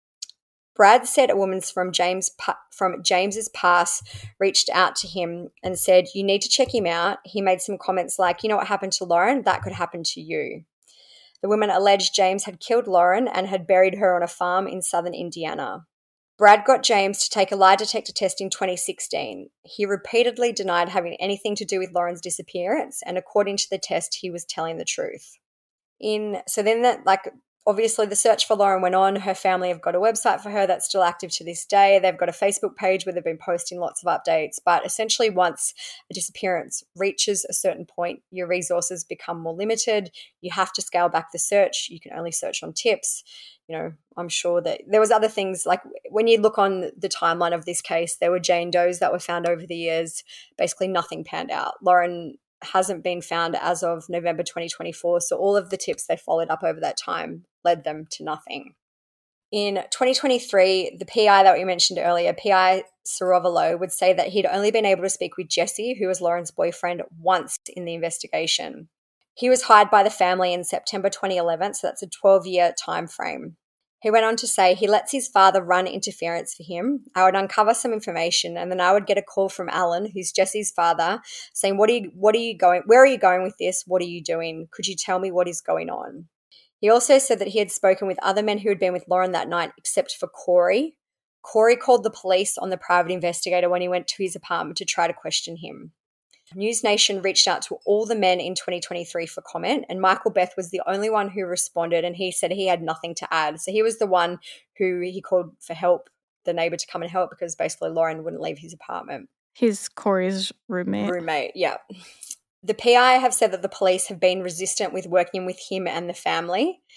[SPEAKER 1] Brad said a woman from James from James's Pass reached out to him and said, you need to check him out. He made some comments like, you know what happened to Lauren? That could happen to you. The woman alleged James had killed Lauren and had buried her on a farm in southern Indiana. Brad got James to take a lie detector test in twenty sixteen. He repeatedly denied having anything to do with Lauren's disappearance, and according to the test, he was telling the truth. In so then that like obviously the search for Lauren went on. Her family have got a website for her that's still active to this day. They've got a Facebook page where they've been posting lots of updates. But essentially once a disappearance reaches a certain point, your resources become more limited. You have to scale back the search. You can only search on tips. You know, I'm sure that there was other things like when you look on the timeline of this case, there were Jane Does that were found over the years. Basically nothing panned out. Lauren hasn't been found as of November twenty twenty-four. So all of the tips they followed up over that time led them to nothing. In twenty twenty-three, the P I that we mentioned earlier, P I Sarovalo, would say that he'd only been able to speak with Jesse, who was Lauren's boyfriend, once in the investigation. He was hired by the family in September twenty eleven, so that's a twelve-year time frame. He went on to say he lets his father run interference for him. I would uncover some information, and then I would get a call from Alan, who's Jesse's father, saying, "What are you? What are you going? Where are you going with this? What are you doing? Could you tell me what is going on?" He also said that he had spoken with other men who had been with Lauren that night, except for Corey. Corey called the police on the private investigator when he went to his apartment to try to question him. News Nation reached out to all the men in twenty twenty-three for comment, and Michael Beth was the only one who responded, and he said he had nothing to add. So he was the one who he called for help, the neighbor to come and help, because basically Lauren wouldn't leave his apartment.
[SPEAKER 3] He's Corey's roommate.
[SPEAKER 1] Roommate, yeah. The P I have said that the police have been resistant with working with him and the family.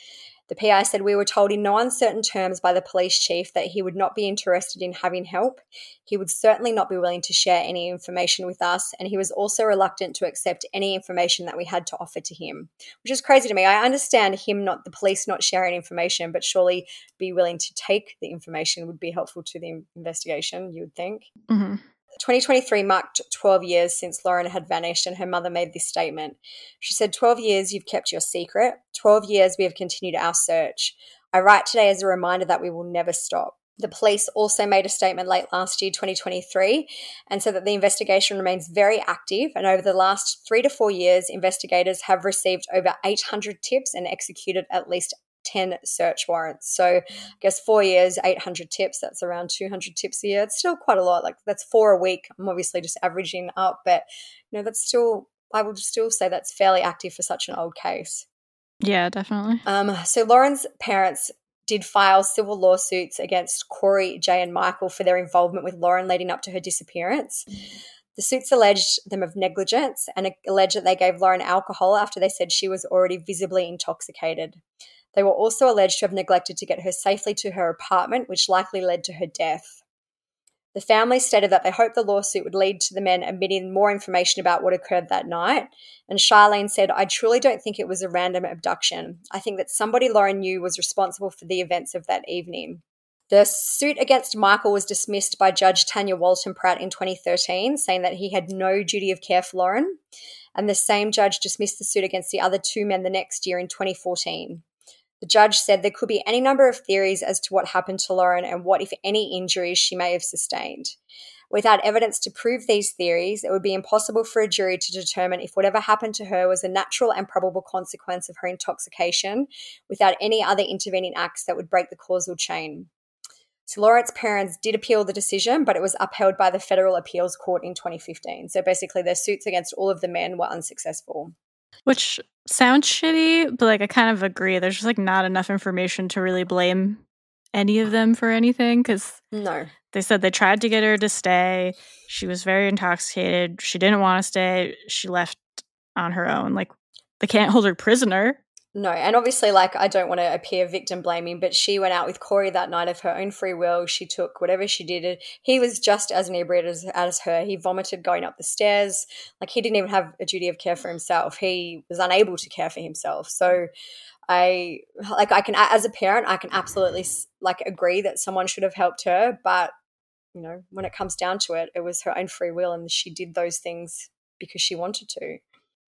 [SPEAKER 1] The P I said, "We were told in no uncertain terms by the police chief that he would not be interested in having help. He would certainly not be willing to share any information with us, and he was also reluctant to accept any information that we had to offer to him," which is crazy to me. I understand him not, the police not sharing information, but surely be willing to take the information would be helpful to the investigation, you would think.
[SPEAKER 3] Mm-hmm.
[SPEAKER 1] twenty twenty-three marked twelve years since Lauren had vanished, and her mother made this statement. She said, twelve years you've kept your secret. twelve years we have continued our search. I write today as a reminder that we will never stop. The police also made a statement late last year, twenty twenty-three, and said that the investigation remains very active, and over the last three to four years, investigators have received over eight hundred tips and executed at least ten search warrants. So I guess four years, eight hundred tips, that's around two hundred tips a year. It's still quite a lot. Like that's four a week. I'm obviously just averaging up, but you know, that's still, I would still say that's fairly active for such an old case.
[SPEAKER 3] Yeah, definitely.
[SPEAKER 1] Um, so Lauren's parents did file civil lawsuits against Corey, Jay, and Michael for their involvement with Lauren leading up to her disappearance. The suits alleged them of negligence and alleged that they gave Lauren alcohol after they said she was already visibly intoxicated. They were also alleged to have neglected to get her safely to her apartment, which likely led to her death. The family stated that they hoped the lawsuit would lead to the men admitting more information about what occurred that night. And Charlene said, "I truly don't think it was a random abduction. I think that somebody Lauren knew was responsible for the events of that evening." The suit against Michael was dismissed by Judge Tanya Walton Pratt in twenty thirteen, saying that he had no duty of care for Lauren. And the same judge dismissed the suit against the other two men the next year in twenty fourteen. The judge said there could be any number of theories as to what happened to Lauren and what, if any, injuries she may have sustained. Without evidence to prove these theories, it would be impossible for a jury to determine if whatever happened to her was a natural and probable consequence of her intoxication without any other intervening acts that would break the causal chain. So Lauren's parents did appeal the decision, but it was upheld by the Federal Appeals Court in twenty fifteen. So basically their suits against all of the men were unsuccessful.
[SPEAKER 3] Which sounds shitty, but like I kind of agree. There's just like not enough information to really blame any of them for anything because
[SPEAKER 1] no,
[SPEAKER 3] they said they tried to get her to stay. She was very intoxicated. She didn't want to stay. She left on her own. Like they can't hold her prisoner.
[SPEAKER 1] No, and obviously, like, I don't want to appear victim blaming, but she went out with Corey that night of her own free will. She took whatever she did. He was just as inebriated as, as her. He vomited going up the stairs. Like, he didn't even have a duty of care for himself. He was unable to care for himself. So I, like, I can, as a parent, I can absolutely, like, agree that someone should have helped her. But, you know, when it comes down to it, it was her own free will and she did those things because she wanted to.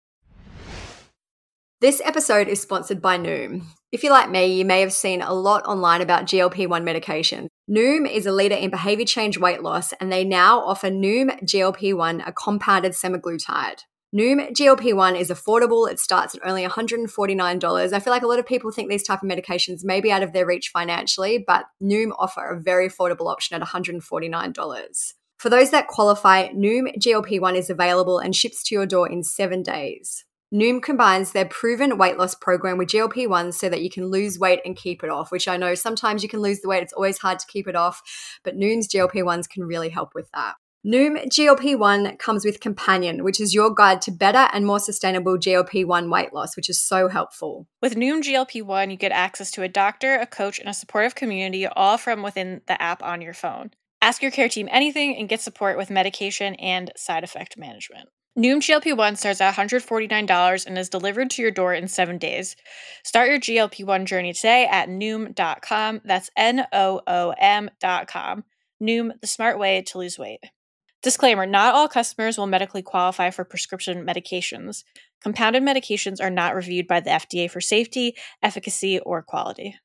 [SPEAKER 1] This episode is sponsored by Noom. If you're like me, you may have seen a lot online about G L P one medication. Noom is a leader in behavior change weight loss, and they now offer Noom G L P one, a compounded semaglutide. Noom G L P one is affordable. It starts at only one hundred forty-nine dollars. I feel like a lot of people think these type of medications may be out of their reach financially, but Noom offer a very affordable option at one hundred forty-nine dollars. For those that qualify, Noom G L P one is available and ships to your door in seven days. Noom combines their proven weight loss program with G L P one so that you can lose weight and keep it off, which I know sometimes you can lose the weight. It's always hard to keep it off, but Noom's G L P ones can really help with that. Noom G L P one comes with Companion, which is your guide to better and more sustainable G L P one weight loss, which is so helpful.
[SPEAKER 2] With Noom G L P one, you get access to a doctor, a coach, and a supportive community, all from within the app on your phone. Ask your care team anything and get support with medication and side effect management. Noom G L P one starts at one hundred forty-nine dollars and is delivered to your door in seven days. Start your G L P one journey today at Noom dot com. That's N O O M dot com. Noom, the smart way to lose weight. Disclaimer, not all customers will medically qualify for prescription medications. Compounded medications are not reviewed by the F D A for safety, efficacy, or quality.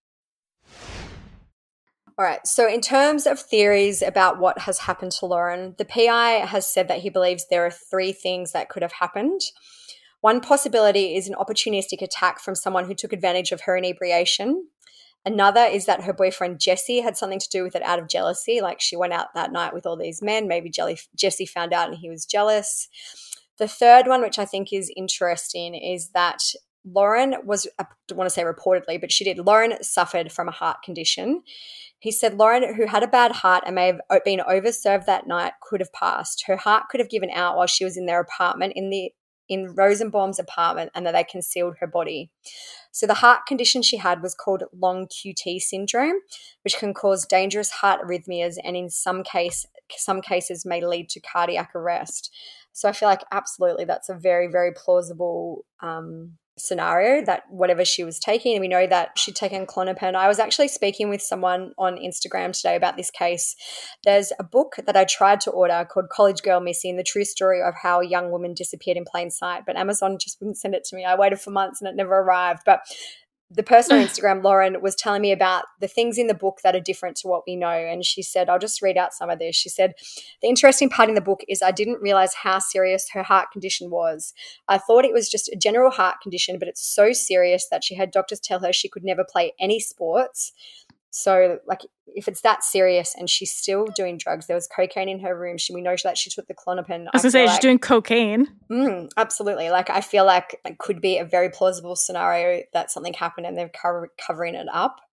[SPEAKER 1] All right, so in terms of theories about what has happened to Lauren, the P I has said that he believes there are three things that could have happened. One possibility is an opportunistic attack from someone who took advantage of her inebriation. Another is that her boyfriend Jesse had something to do with it out of jealousy, like she went out that night with all these men. Maybe Jesse found out and he was jealous. The third one, which I think is interesting, is that Lauren was, I don't want to say reportedly, but she did. Lauren suffered from a heart condition. He said Lauren, who had a bad heart and may have been overserved that night, could have passed. Her heart could have given out while she was in their apartment in the in Rosenbaum's apartment and that they concealed her body. So the heart condition she had was called long Q T syndrome, which can cause dangerous heart arrhythmias and in some case, some cases may lead to cardiac arrest. So I feel like absolutely that's a very, very plausible um, scenario, that whatever she was taking, and we know that she'd taken Klonopin. I was actually speaking with someone on Instagram today about this case. There's a book that I tried to order called College Girl Missing, the true story of how a young woman disappeared in plain sight, but Amazon just wouldn't send it to me. I waited for months and it never arrived. But the person on Instagram, Lauren, was telling me about the things in the book that are different to what we know. And she said, I'll just read out some of this. She said, the interesting part in the book is I didn't realize how serious her heart condition was. I thought it was just a general heart condition, but it's so serious that she had doctors tell her she could never play any sports. So, like, if it's that serious and she's still doing drugs, there was cocaine in her room. She, we know that she took the Klonopin.
[SPEAKER 3] I was going to say,
[SPEAKER 1] like,
[SPEAKER 3] she's doing cocaine.
[SPEAKER 1] Mm, absolutely. Like, I feel like it could be a very plausible scenario that something happened and they're cover- covering it up.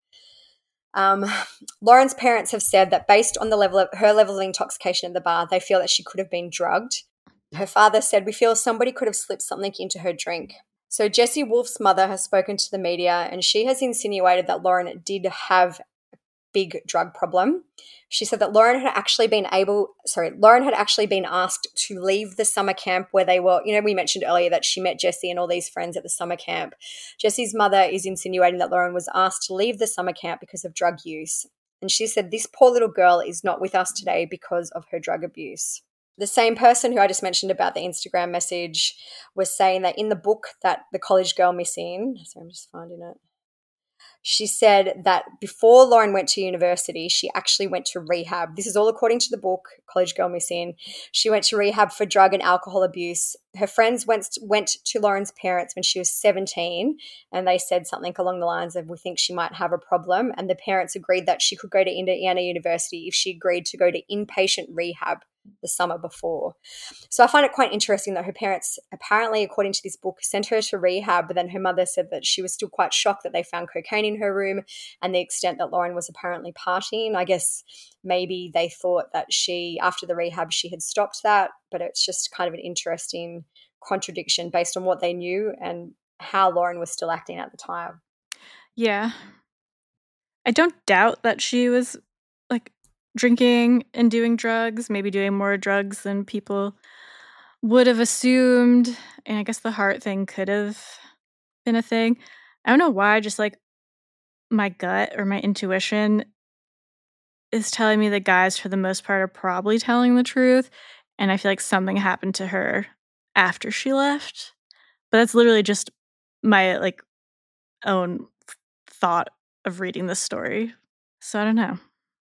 [SPEAKER 1] Um, Lauren's parents have said that based on the level of her level of intoxication at the bar, they feel that she could have been drugged. Her father said, we feel somebody could have slipped something into her drink. So Jessie Wolf's mother has spoken to the media and she has insinuated that Lauren did have a big drug problem. She said that Lauren had actually been able, sorry, Lauren had actually been asked to leave the summer camp where they were, you know, we mentioned earlier that she met Jessie and all these friends at the summer camp. Jessie's mother is insinuating that Lauren was asked to leave the summer camp because of drug use. And she said, this poor little girl is not with us today because of her drug abuse. The same person who I just mentioned about the Instagram message was saying that in the book that the College Girl Missing, sorry, I'm just finding it. She said that before Lauren went to university, she actually went to rehab. This is all according to the book, College Girl Missing. She went to rehab for drug and alcohol abuse. Her friends went, went to Lauren's parents when she was seventeen, and they said something along the lines of, we think she might have a problem. And the parents agreed that she could go to Indiana University if she agreed to go to inpatient rehab the summer before. So I find it quite interesting that her parents, apparently, according to this book, sent her to rehab, but then her mother said that she was still quite shocked that they found cocaine in her room and the extent that Lauren was apparently partying. I guess maybe they thought that she, after the rehab, she had stopped that, but it's just kind of an interesting contradiction based on what they knew and how Lauren was still acting at the time.
[SPEAKER 3] Yeah. I don't doubt that she was, like, drinking and doing drugs, maybe doing more drugs than people would have assumed. And I guess the heart thing could have been a thing. I don't know why, just like my gut or my intuition is telling me the guys for the most part are probably telling the truth. And I feel like something happened to her after she left. But that's literally just my like own thought of reading this story. So I don't know.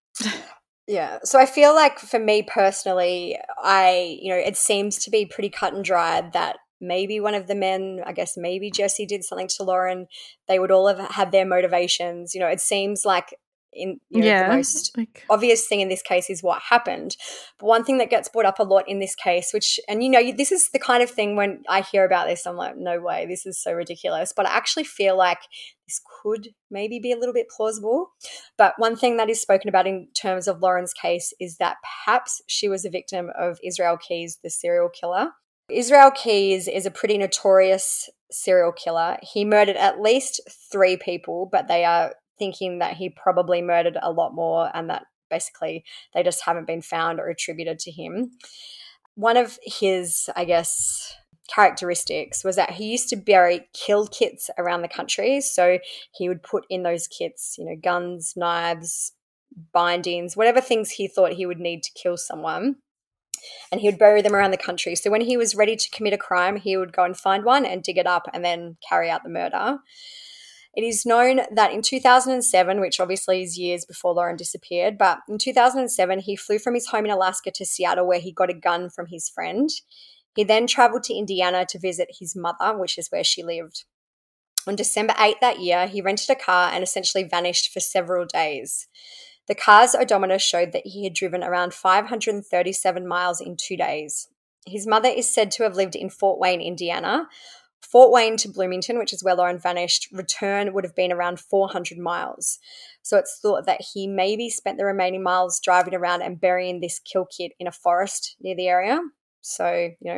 [SPEAKER 1] Yeah. So I feel like for me personally, I, you know, it seems to be pretty cut and dried that maybe one of the men, I guess maybe Jessie did something to Lauren. They would all have had their motivations. You know, it seems like in you know,
[SPEAKER 3] yeah,
[SPEAKER 1] the most
[SPEAKER 3] like,
[SPEAKER 1] obvious thing in this case is what happened. But one thing that gets brought up a lot in this case, which, and you know, this is the kind of thing when I hear about this, I'm like, no way, this is so ridiculous. But I actually feel like this could maybe be a little bit plausible. But one thing that is spoken about in terms of Lauren's case is that perhaps she was a victim of Israel Keyes, the serial killer. Israel Keyes is a pretty notorious serial killer. He murdered at least three people, but they are thinking that he probably murdered a lot more and that basically they just haven't been found or attributed to him. One of his, I guess, characteristics was that he used to bury kill kits around the country. So he would put in those kits, you know, guns, knives, bindings, whatever things he thought he would need to kill someone. And he would bury them around the country. So when he was ready to commit a crime, he would go and find one and dig it up and then carry out the murder. It is known that in two thousand seven, which obviously is years before Lauren disappeared, but in two thousand seven, he flew from his home in Alaska to Seattle where he got a gun from his friend. He then traveled to Indiana to visit his mother, which is where she lived. On December eighth that year, he rented a car and essentially vanished for several days. The car's odometer showed that he had driven around five hundred thirty-seven miles in two days. His mother is said to have lived in Fort Wayne, Indiana. Fort Wayne to Bloomington, which is where Lauren vanished, return would have been around four hundred miles. So it's thought that he maybe spent the remaining miles driving around and burying this kill kit in a forest near the area. So, you know,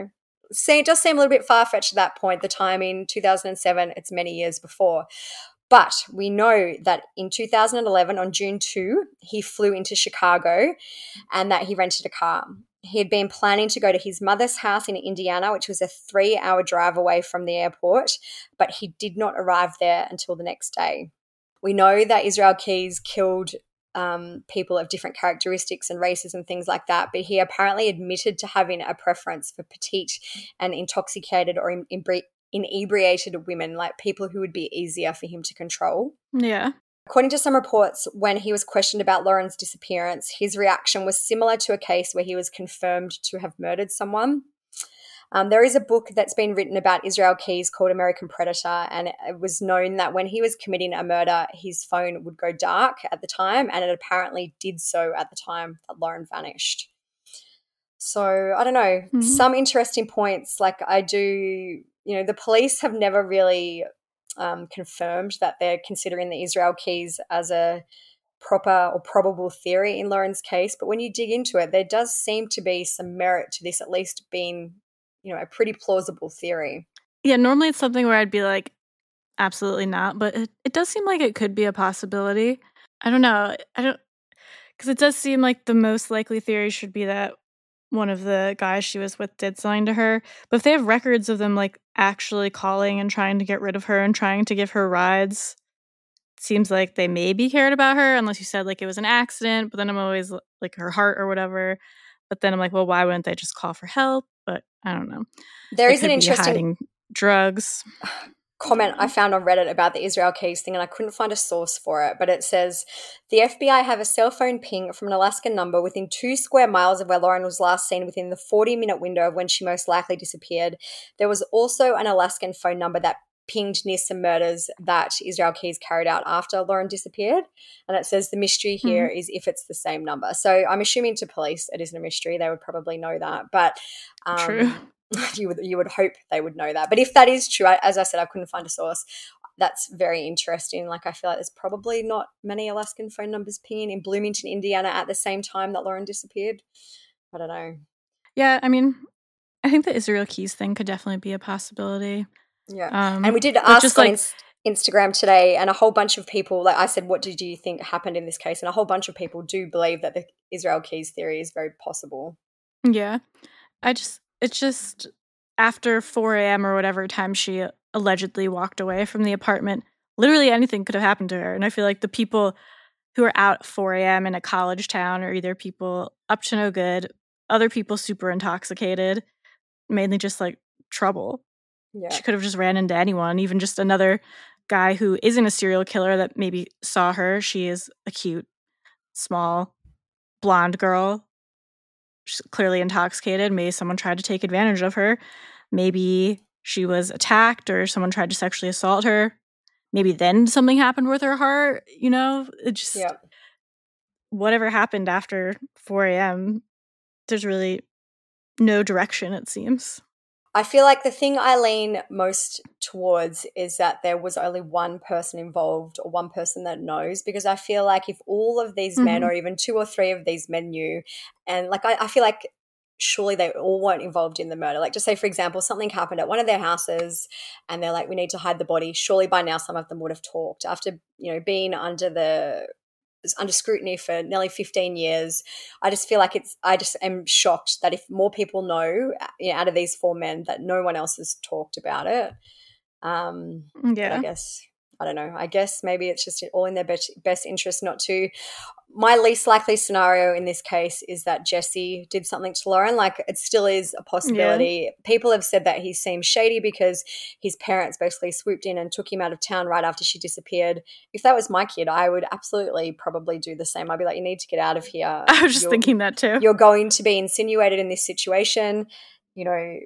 [SPEAKER 1] see, it does seem a little bit far-fetched at that point. The timing, two thousand seven, it's many years before. But we know that in two thousand eleven, on June second, he flew into Chicago and that he rented a car. He had been planning to go to his mother's house in Indiana, which was a three-hour drive away from the airport, but he did not arrive there until the next day. We know that Israel Keyes killed um, people of different characteristics and races and things like that, but he apparently admitted to having a preference for petite and intoxicated or in, in, inebriated women, like people who would be easier for him to control.
[SPEAKER 3] Yeah.
[SPEAKER 1] According to some reports, when he was questioned about Lauren's disappearance, his reaction was similar to a case where he was confirmed to have murdered someone. Um, there is a book that's been written about Israel Keyes called American Predator, and it was known that when he was committing a murder, his phone would go dark at the time, and it apparently did so at the time that Lauren vanished. So, I don't know, mm-hmm. some interesting points. Like I do, you know, the police have never really um, confirmed that they're considering the Israel Keyes as a proper or probable theory in Lauren's case. But when you dig into it, there does seem to be some merit to this at least being, you know, a pretty plausible theory.
[SPEAKER 3] Yeah, normally it's something where I'd be like, absolutely not. But it, it does seem like it could be a possibility. I don't know. I don't, because it does seem like the most likely theory should be that one of the guys she was with did something to her. But if they have records of them like actually calling and trying to get rid of her and trying to give her rides, it seems like they maybe cared about her, unless you said like it was an accident. But then I'm always like her heart or whatever. But then I'm like, well, why wouldn't they just call for help? But I don't know.
[SPEAKER 1] There
[SPEAKER 3] they
[SPEAKER 1] is an interesting
[SPEAKER 3] hiding drugs
[SPEAKER 1] comment I found on Reddit about the Israel Keyes thing, and I couldn't find a source for it, but it says, the F B I have a cell phone ping from an Alaskan number within two square miles of where Lauren was last seen within the forty-minute window of when she most likely disappeared. There was also an Alaskan phone number that pinged near some murders that Israel Keyes carried out after Lauren disappeared, and it says the mystery here mm-hmm. is if it's the same number. So I'm assuming to police it isn't a mystery. They would probably know that, but um,
[SPEAKER 3] True.
[SPEAKER 1] You would you would hope they would know that. But if that is true, I, as I said, I couldn't find a source. That's very interesting. Like I feel like there's probably not many Alaskan phone numbers pinging in Bloomington, Indiana at the same time that Lauren disappeared. I don't know.
[SPEAKER 3] Yeah, I mean, I think the Israel Keyes thing could definitely be a possibility.
[SPEAKER 1] Yeah.
[SPEAKER 3] Um,
[SPEAKER 1] and we did ask
[SPEAKER 3] just
[SPEAKER 1] on
[SPEAKER 3] like,
[SPEAKER 1] Inst- Instagram today, and a whole bunch of people, like I said, what did you think happened in this case? And a whole bunch of people do believe that the Israel Keyes theory is very possible.
[SPEAKER 3] Yeah. I just, it's just after four a.m. or whatever time she allegedly walked away from the apartment, literally anything could have happened to her. And I feel like the people who are out at four a.m. in a college town are either people up to no good, other people super intoxicated, mainly just like trouble.
[SPEAKER 1] Yeah.
[SPEAKER 3] She could have just ran into anyone, even just another guy who isn't a serial killer that maybe saw her. She is a cute, small, blonde girl. She's clearly intoxicated. Maybe someone tried to take advantage of her. Maybe she was attacked or someone tried to sexually assault her. Maybe then something happened with her heart. You know, it just,
[SPEAKER 1] yeah.
[SPEAKER 3] whatever happened after four a.m., there's really no direction, it seems.
[SPEAKER 1] I feel like the thing I lean most towards is that there was only one person involved or one person that knows, because I feel like if all of these mm-hmm. men or even two or three of these men knew, and like I, I feel like surely they all weren't involved in the murder. Like just say, for example, something happened at one of their houses and they're like, we need to hide the body. Surely by now some of them would have talked after, you know, being under the under scrutiny for nearly fifteen years. I just feel like it's, I just am shocked that if more people know, you know, out of these four men, that no one else has talked about it. Um,
[SPEAKER 3] yeah.
[SPEAKER 1] I guess, I don't know. I guess maybe it's just all in their best, best interest not to. My least likely scenario in this case is that Jesse did something to Lauren. Like it still is a possibility. Yeah. People have said that he seems shady because his parents basically swooped in and took him out of town right after she disappeared. If that was my kid, I would absolutely probably do the same. I'd be like, you need to get out of here.
[SPEAKER 3] I was just
[SPEAKER 1] you're,
[SPEAKER 3] thinking that too.
[SPEAKER 1] You're going to be insinuated in this situation. You know,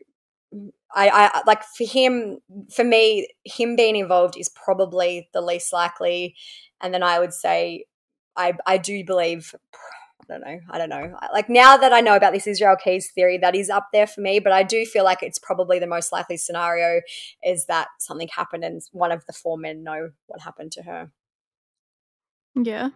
[SPEAKER 1] I, I like for him, for me, him being involved is probably the least likely. And then I would say, I, I do believe, I don't know, I don't know. Like now that I know about this Israel Keyes theory, that is up there for me, but I do feel like it's probably the most likely scenario is that something happened and one of the four men know what happened to her.
[SPEAKER 3] Yeah.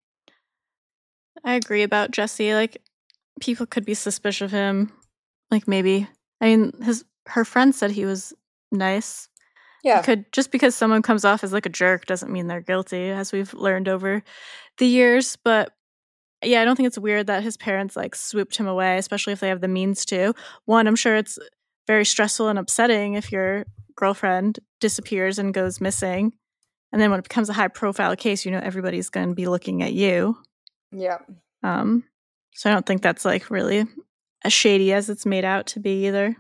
[SPEAKER 3] I agree about Jesse. Like people could be suspicious of him. Like maybe, I mean, his her friend said he was nice.
[SPEAKER 1] Yeah.
[SPEAKER 3] He could, just because someone comes off as like a jerk doesn't mean they're guilty, as we've learned over the years. But yeah, I don't think it's weird that his parents like swooped him away, especially if they have the means to. One, I'm sure it's very stressful and upsetting if your girlfriend disappears and goes missing. And then when it becomes a high profile case, you know, everybody's going to be looking at you.
[SPEAKER 1] Yeah.
[SPEAKER 3] Um, so I don't think that's like really as shady as it's made out to be either.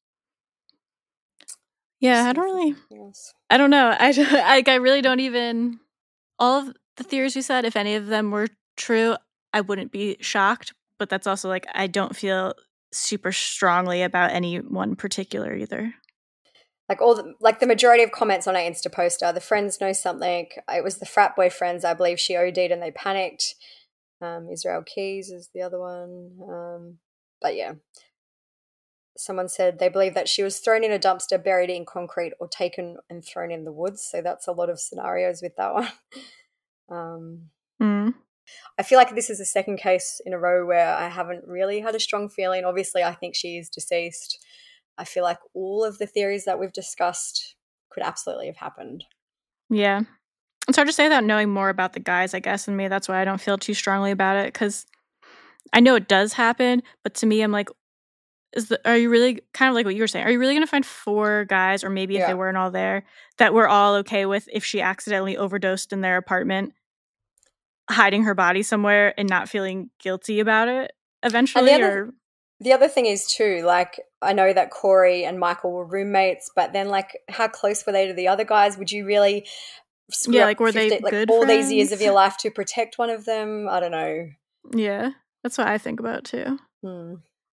[SPEAKER 3] Yeah, I don't really, I don't know. I, I, I really don't even, all of the theories you said, if any of them were true, I wouldn't be shocked. But that's also like, I don't feel super strongly about any one particular either.
[SPEAKER 1] Like all the, like the majority of comments on our Insta post are, the friends know something. It was the frat boy friends. I believe she O D'd and they panicked. Um, Israel Keys is the other one. Um, but yeah. Someone said they believe that she was thrown in a dumpster, buried in concrete, or taken and thrown in the woods. So that's a lot of scenarios with that one. Um,
[SPEAKER 3] mm.
[SPEAKER 1] I feel like this is the second case in a row where I haven't really had a strong feeling. Obviously, I think she is deceased. I feel like all of the theories that we've discussed could absolutely have happened.
[SPEAKER 3] Yeah. It's hard to say that knowing more about the guys, I guess, and me. That's why I don't feel too strongly about it, because I know it does happen, but to me, I'm like, Is the, are you really, kind of like what you were saying, are you really going to find four guys, or maybe if
[SPEAKER 1] Yeah.
[SPEAKER 3] they weren't all there, that we're all okay with if she accidentally overdosed in their apartment, hiding her body somewhere and not feeling guilty about it eventually?
[SPEAKER 1] And the other,
[SPEAKER 3] or
[SPEAKER 1] the other thing is too, like, I know that Corey and Michael were roommates, but then like, how close were they to the other guys? Would you really screw
[SPEAKER 3] Yeah,
[SPEAKER 1] up
[SPEAKER 3] like, were they
[SPEAKER 1] fifty, like
[SPEAKER 3] good
[SPEAKER 1] all these years
[SPEAKER 3] friends?
[SPEAKER 1] of your life to protect one of them? I don't know.
[SPEAKER 3] Yeah, that's what I think about too.
[SPEAKER 1] Hmm.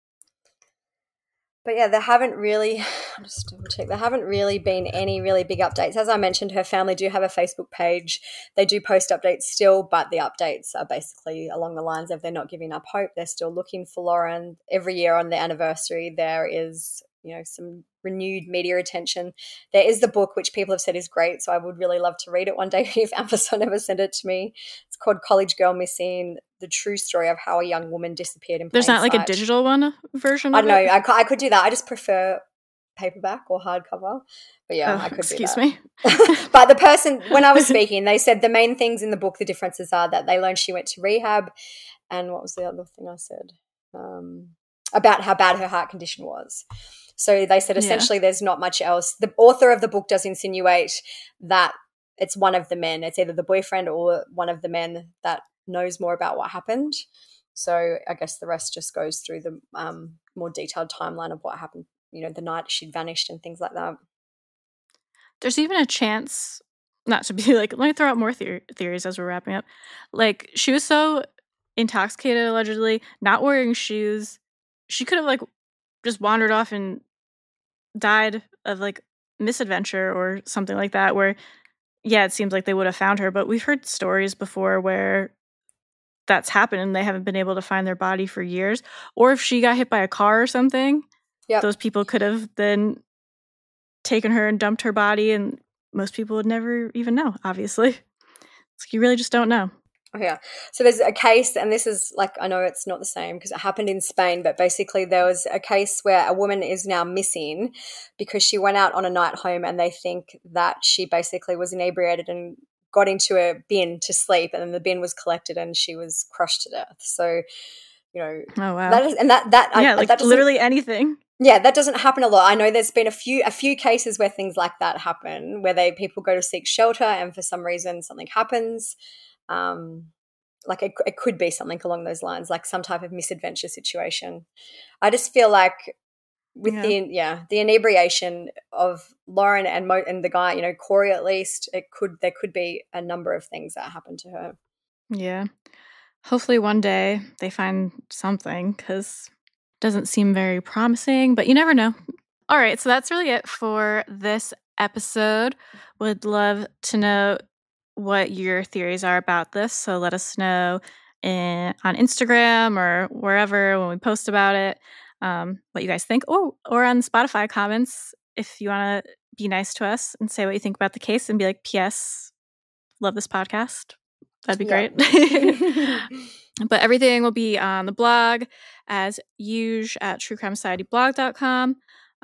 [SPEAKER 1] But yeah, there haven't really, I'll just double check, there haven't really been any really big updates. As I mentioned, her family do have a Facebook page. They do post updates still, but the updates are basically along the lines of they're not giving up hope. They're still looking for Lauren. Every year on the anniversary, there is, you know, some renewed media attention. There is the book, which people have said is great, so I would really love to read it one day if Amazon ever sent it to me. It's called College Girl Missing, the true story of how a young woman disappeared in plain
[SPEAKER 3] There's not like a
[SPEAKER 1] sight.
[SPEAKER 3] digital one version
[SPEAKER 1] I
[SPEAKER 3] of
[SPEAKER 1] don't know.
[SPEAKER 3] it?
[SPEAKER 1] I, cou- I could do that. I just prefer paperback or hardcover. But yeah,
[SPEAKER 3] Oh,
[SPEAKER 1] I could
[SPEAKER 3] excuse
[SPEAKER 1] do
[SPEAKER 3] me.
[SPEAKER 1] that. But the person, when I was speaking, they said the main things in the book, the differences are that they learned she went to rehab, and what was the other thing I said? Um, about how bad her heart condition was. So they said essentially there's not much else. The author of the book does insinuate that it's one of the men. It's either the boyfriend or one of the men that knows more about what happened. So I guess the rest just goes through the um, more detailed timeline of what happened, you know, the night she'd vanished and things like that.
[SPEAKER 3] There's even a chance, not to be like, let me throw out more theor- theories as we're wrapping up. Like, she was so intoxicated, allegedly, not wearing shoes. She could have, like, just wandered off and died of, like, misadventure or something like that, where, yeah, it seems like they would have found her. But we've heard stories before where that's happened and they haven't been able to find their body for years. Or if she got hit by a car or something,
[SPEAKER 1] Yep.
[SPEAKER 3] those people could have then taken her and dumped her body, and most people would never even know, obviously. It's like, you really just don't know.
[SPEAKER 1] Oh, yeah. So there's a case, and this is like, I know it's not the same because it happened in Spain, but basically there was a case where a woman is now missing because she went out on a night home and they think that she basically was inebriated and got into a bin to sleep, and then the bin was collected and she was crushed to death. So, you know,
[SPEAKER 3] Oh, wow.
[SPEAKER 1] that is, and that, that,
[SPEAKER 3] yeah,
[SPEAKER 1] I,
[SPEAKER 3] like
[SPEAKER 1] that doesn't-
[SPEAKER 3] literally anything.
[SPEAKER 1] Yeah, that doesn't happen a lot. I know there's been a few a few cases where things like that happen, where they people go to seek shelter and for some reason something happens. Um, like it, it could be something along those lines, like some type of misadventure situation. I just feel like with
[SPEAKER 3] Yeah.
[SPEAKER 1] the yeah the inebriation of Lauren and Mo, and the guy, you know, Corey, at least it could there could be a number of things that happened to her.
[SPEAKER 3] Yeah. Hopefully one day they find something, because it doesn't seem very promising, but you never know. All right, so that's really it for this episode. Would love to know what your theories are about this, so let us know in, on Instagram or wherever when we post about it, um, what you guys think. Oh, or on Spotify comments if you want to be nice to us and say what you think about the case and be like, P S love this podcast. That'd be
[SPEAKER 1] Yeah.
[SPEAKER 3] great. But everything will be on the blog as usual at true crime society blog dot com.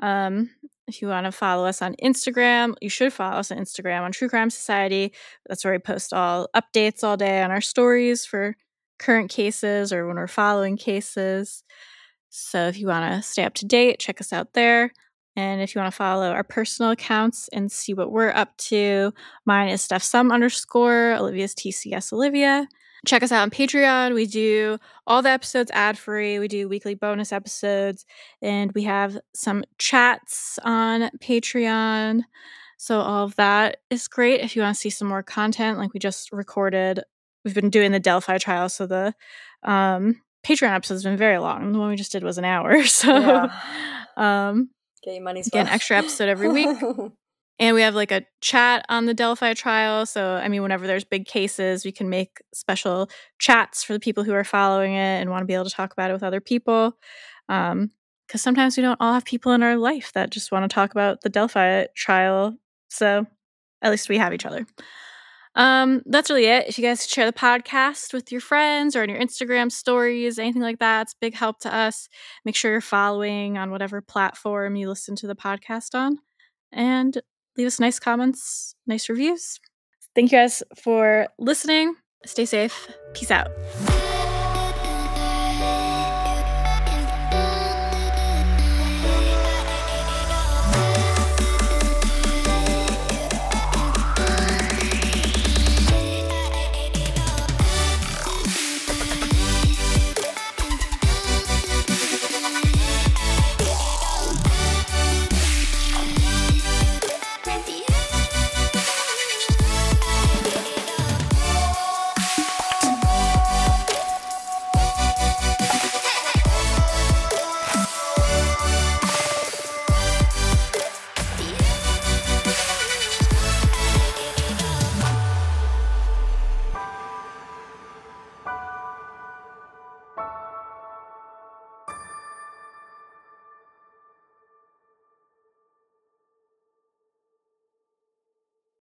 [SPEAKER 3] Um, if you want to follow us on Instagram, you should follow us on Instagram on True Crime Society. That's where we post all updates all day on our stories for current cases or when we're following cases. So if you want to stay up to date, check us out there. And if you want to follow our personal accounts and see what we're up to, mine is StephSum underscore, Olivia's T C S Olivia. Check us out on Patreon. We do all the episodes ad-free. We do weekly bonus episodes, and we have some chats on Patreon. So all of that is great. If you want to see some more content, like we just recorded, we've been doing the Delphi trial, so the um, Patreon episode has been very long. The one we just did was an hour, so
[SPEAKER 1] Yeah.
[SPEAKER 3] um,
[SPEAKER 1] Get your money's
[SPEAKER 3] get an
[SPEAKER 1] worth.
[SPEAKER 3] extra episode every week. And we have like a chat on the Delphi trial. So, I mean, whenever there's big cases, we can make special chats for the people who are following it and want to be able to talk about it with other people. Um, because sometimes we don't all have people in our life that just want to talk about the Delphi trial. So at least we have each other. Um, that's really it. If you guys share the podcast with your friends or on your Instagram stories, anything like that, it's a big help to us. Make sure you're following on whatever platform you listen to the podcast on. And leave us nice comments, nice reviews. Thank you guys for listening. Stay safe. Peace out.